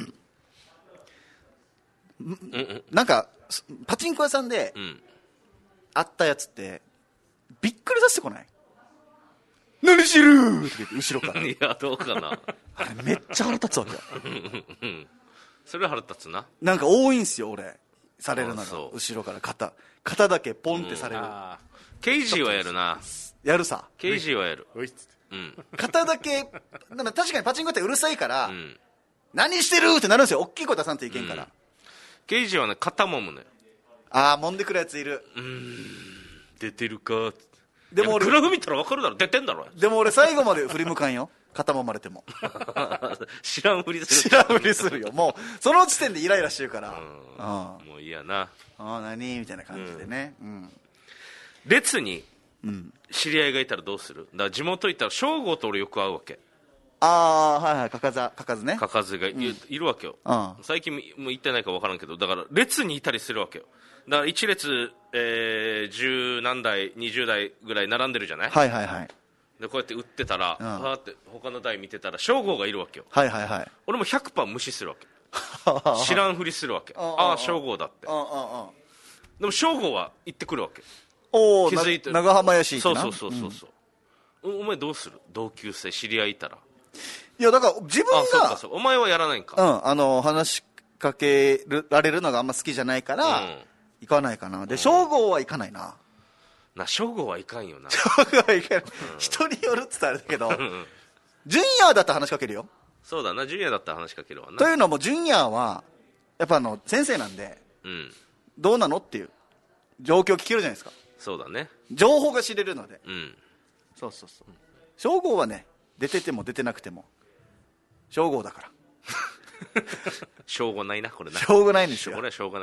なんかパチンコ屋さんで会ったやつってびっくりさせてこない？何してるーって言って後ろから。 いや、どうかな。 あれめっちゃ腹立つわけよ。 それは腹立つな。 なんか多いんすよ俺、されるのが。後ろから肩だけポンってされる。 ケイジーはやるな。 やるさ。 ケイジーはやる。 肩だけだから確かにパチンコってうるさいから、何してるってなるんですよ、大きい声出さんといけんから。 ケイジーはね、肩もむね。 ああ、揉んでくるやついる。 出てるか。 でも俺グラフ見たら分かるだろ、出てんだろ。 でも俺最後まで振り向かんよ、肩もまれても。 知らんふりする。 知らんふりするよ。もうその時点でイライラしてるから。 もういいやな。 何みたいな感じでね。 列に知り合いがいたらどうする？だから地元行ったら正吾と俺よく会うわけ。 はいはい、かかずね。 かかずがいるわけよ。最近も行ってないか分からんけど、だから列にいたりするわけよ。だから1列、10何台20台ぐらい並んでるじゃない。 はいはいはい。 でこうやって売ってたら、パーって他の台見てたら正吾がいるわけよ。 はいはいはい。 俺も 100% 無視するわけ。知らんふりするわけ。ああ正吾だって。でも正吾は行ってくるわけ。気づいてる。 長浜やし。 そう、お前どうする？同級生知り合いいたら。 いやだから自分がそうお前はやらないんか。 話しかけられるのがあんま好きじゃないから、行かないかな。で正吾は行かないな。 正吾はいかんよな。 正吾はいかない。人によるっつったらあれだけど、ジュニアだったら話しかけるよ。 そうだな、ジュニアだったら話しかけるわな。 というのもジュニアはやっぱ先生なんで、どうなのっていう状況聞けるじゃないですか。 そうだね、 情報が知れるので。そう正吾はね、出てても出てなくても正吾だから。 しょうがないな、これな。 しょうがないんですよ。 これはしょうがない。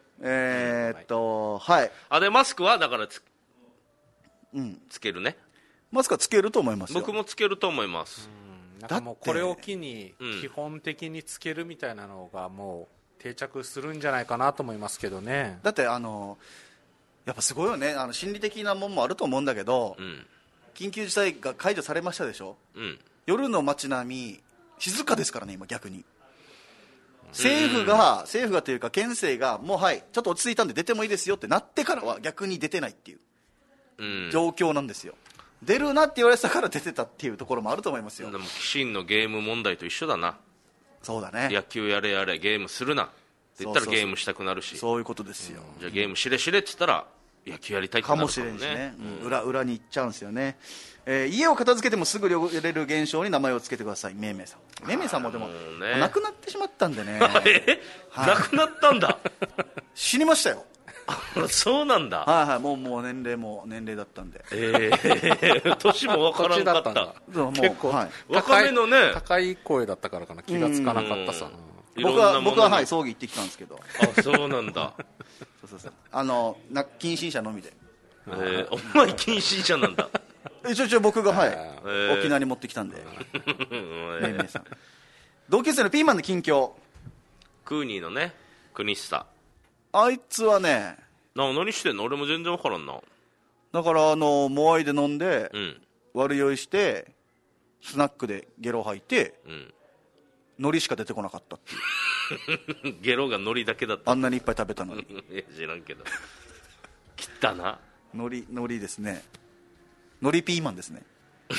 はい。 でマスクはだからつけるね。 マスクはつけると思いますよ。 僕もつけると思います。 なんかもうこれを機に基本的につけるみたいなのがもう定着するんじゃないかなと思いますけどね。 だってやっぱすごいよね、心理的なもんもあると思うんだけど、緊急事態が解除されましたでしょ。夜の街並み静かですからね、今逆に。政府がというか県政がもうはいちょっと落ち着いたんで出てもいいですよってなってからは逆に出てないっていう状況なんですよ。出るなって言われてたから出てたっていうところもあると思いますよ。 でも寄進のゲーム問題と一緒だな。 そうだね。 野球やれゲームするなって言ったらゲームしたくなるし。 そういうことですよ。 じゃあゲームしれって言ったら野球やりたいってなるかもしれんしね。 裏に行っちゃうんですよね。家を片付けてもすぐ汚れる現象に名前をつけてください。めいめいさん。めいめいさんもでも亡くなってしまったんでね。 亡くなったんだ。 死にましたよ。 そうなんだ。 はいはい、もう年齢だったんで。 年も分からんかった。 結構若めのね、 高い声だったからかな、気がつかなかったさ。 僕ははい葬儀行ってきたんですけど。 そうなんだ。 そう近親者のみで。 お前近親者なんだ。 一応僕が沖縄に持ってきたんで。めいめいさん。同級生のピーマンの近況。 クーニーのね、クニスタ。 あいつはね、 何してんの？俺も全然分からんな。 だからモアイで飲んで、 うん悪酔いしてスナックでゲロ吐いて、 うん、 海苔しか出てこなかったっていうゲロが海苔だけだった。 あんなにいっぱい食べたのにいや知らんけど切ったな。 海苔ですね。海苔ピーマンですね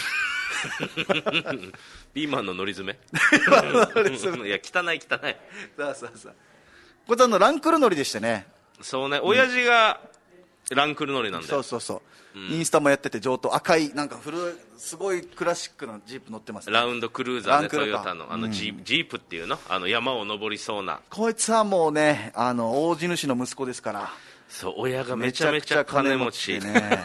ピーマンの海苔詰めいや汚いさあこれランクル海苔でしたね。 そうね、親父がランクル海苔なんだよ。 そうインスタもやってて上等赤いなんか古いすごいクラシックなジープ乗ってますね。 ラウンドクルーザーでトヨタのジープっていうの山を登りそうな。 こいつはもうね大地主の息子ですから。 そう親がめちゃめちゃ金持ちね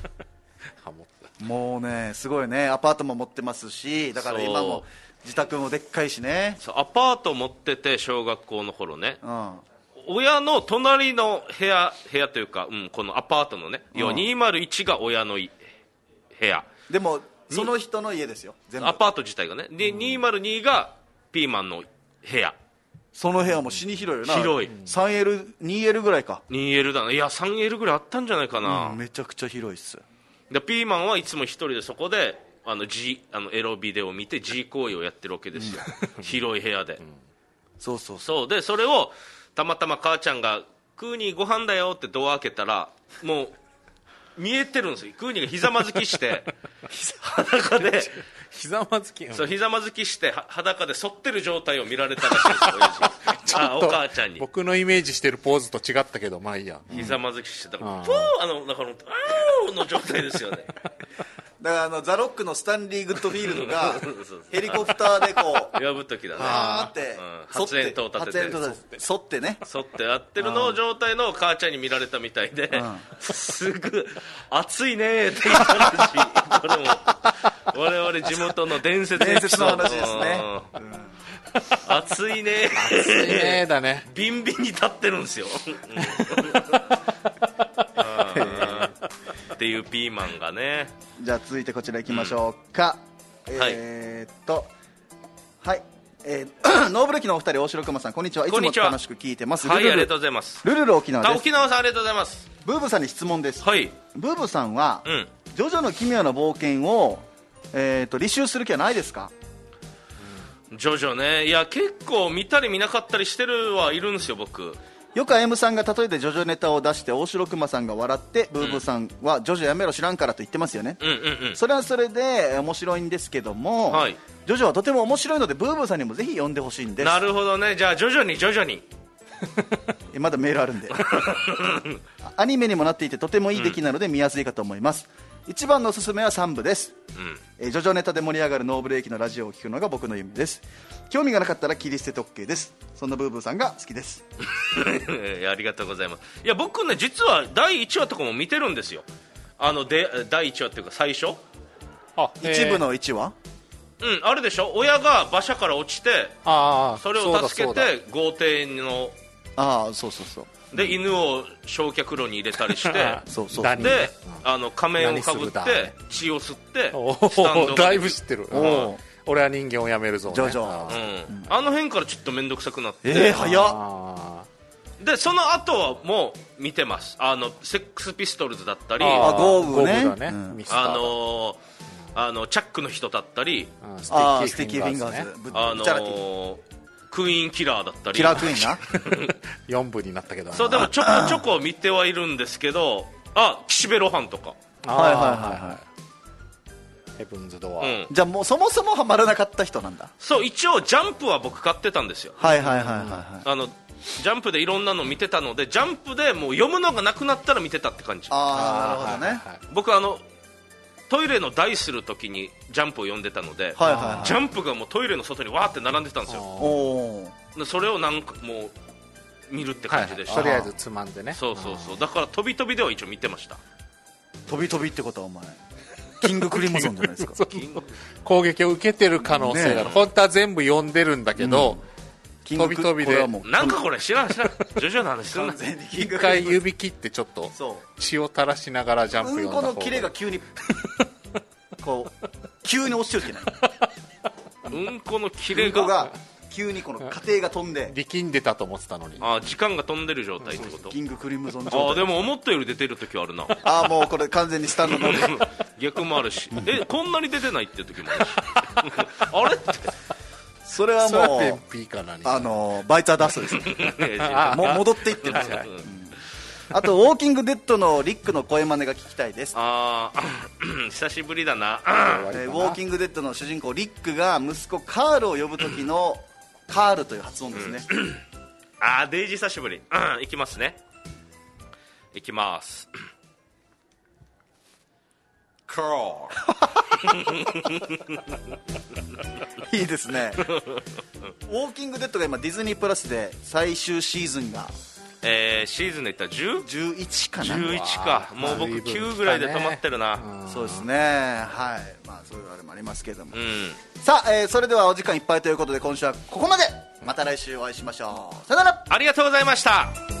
もうねすごいね。アパートも持ってますし、だから今も自宅もでっかいしね。 そうアパート持ってて小学校の頃ね、 うん、 親の隣の部屋というか、このアパートのね、要は201が親の部屋でもその人の家ですよ全部。 アパート自体がねで、202がピーマンの部屋。 その部屋も死に広いよな。 広い 3L2L ぐらいか。 2L だな。いや 3L ぐらいあったんじゃないかな、 めちゃくちゃ広いっす。 でピーマンはいつも一人でそこでエロビデオを見て G 行為をやってるわけですよ広い部屋で、そうでそれをたまたま母ちゃんがクーニーご飯だよってドア開けたらもう見えてるんですよ。クーニーがひざまずきして裸でひざまずき、 そうひざまずきして裸で反ってる状態を見られたらしいですよ親父お母ちゃんに。 僕のイメージしてるポーズと違ったけどまあいいや。 ひざまずきしてたらポーだからの状態ですよねだからザ・ロックのスタンリー・グッドフィールドがヘリコプターでこう呼ぶ時だねって、 発煙筒立てて反ってね反ってやってるの状態の母ちゃんに見られたみたいで、すぐ暑いねって言ったらしい。これも我々地元の伝説の話ですね。 暑いね暑いねだねビンビンに立ってるんですよっていうピーマンがね。 じゃあ続いてこちら行きましょうか、はいノーブレキのお二人、大城熊さんこんにちは。いつも楽しく聞いてます。 はい、ありがとうございます。 ルルル沖縄です。 沖縄さんありがとうございます。 ブーブさんに質問です。 はい。 ブーブさんは、ジョジョの奇妙な冒険を、履修する気はないですか？ ジョジョね、いや結構見たり見なかったりしてるはいるんですよ僕。 よくあやむさんが例えてジョジョネタを出して大城熊さんが笑ってブーブーさんはジョジョやめろ知らんからと言ってますよね。それはそれで面白いんですけども、はい、ジョジョはとても面白いのでブーブーさんにもぜひ読んでほしいんです。 なるほどね。じゃあ徐々にまだメールあるんでアニメにもなっていてとてもいい出来なので見やすいかと思います。一番のおすすめは3部です。ジョジョネタで盛り上がるノーブレーキのラジオを聞くのが僕の夢です。興味がなかったら切り捨て特 OK です。そんなブーブーさんが好きですありがとうございます。いや僕ね実は第1話とかも見てるんですよ。第1話っていうか最初一部の1話あるでしょ。親が馬車から落ちてそれを助けて豪邸のそうで犬を焼却炉に入れたりしてで仮面をかぶって血を吸ってスタンドだいぶ知ってる。俺は人間をやめるぞ、ね、 ジョジョ、 あの辺からちょっと面倒くさくなって早っでその後はもう見てます。セックスピストルズだったりゴーグね、 チャックの人だったりスティッキーフィンガーズクイーンキラーだったりキラークイーンな 4部になったけどそうでもちょこちょこ見てはいるんですけど岸辺露伴とかヘブンズドア、 じゃあもうそもそもハマらなかった人なんだ。 そう一応ジャンプは僕買ってたんですよ。ジャンプでいろんなの見てたのでジャンプでもう読むのがなくなったら見てたって感じ。 なるほどね。 僕トイレの台するときにジャンプを読んでたので、ジャンプがもうトイレの外にわーって並んでたんですよ。それをなんかもう見るって感じでした。 とりあえずつまんでね。 そうだから飛び飛びでは一応見てました。 飛び飛びってことはお前キングクリムゾンじゃないですか攻撃を受けてる可能性がある。本当は全部読んでるんだけど、飛び飛びでなんかこれ知らんジョジョの話すんな。 一回指切ってちょっと血を垂らしながらジャンプ読んだ方が。 うんこのキレが急にこう急に落ちてるじゃない。 うんこのキレが急にこの過程が飛んで力んでたと思ってたのに、 時間が飛んでる状態ってこと。 キングクリムゾン状態。 でも思ったより出てる時はあるな。 もうこれ完全にスタンドの逆もあるし、こんなに出てないって時もあるしあれってそれはもう便秘か何かバイツァーダストですね戻っていってるんですよ。あとウォーキングデッドのリックの声真似が聞きたいです。 久しぶりだな。 ウォーキングデッドの主人公リックが息子カールを呼ぶ時のカールという発音ですね。 デイジー久しぶり。いきますね。いきます。カールいいですね。ウォーキングデッドが今ディズニープラスで最終シーズンがシーズンでいったら 11 かな。 11か。もう僕9ぐらいで止まってるな。 そうですね。はい。そういうあれもありますけれども、さあ、それではお時間いっぱいということで今週はここまで。また来週お会いしましょう。さよなら。 ありがとうございました。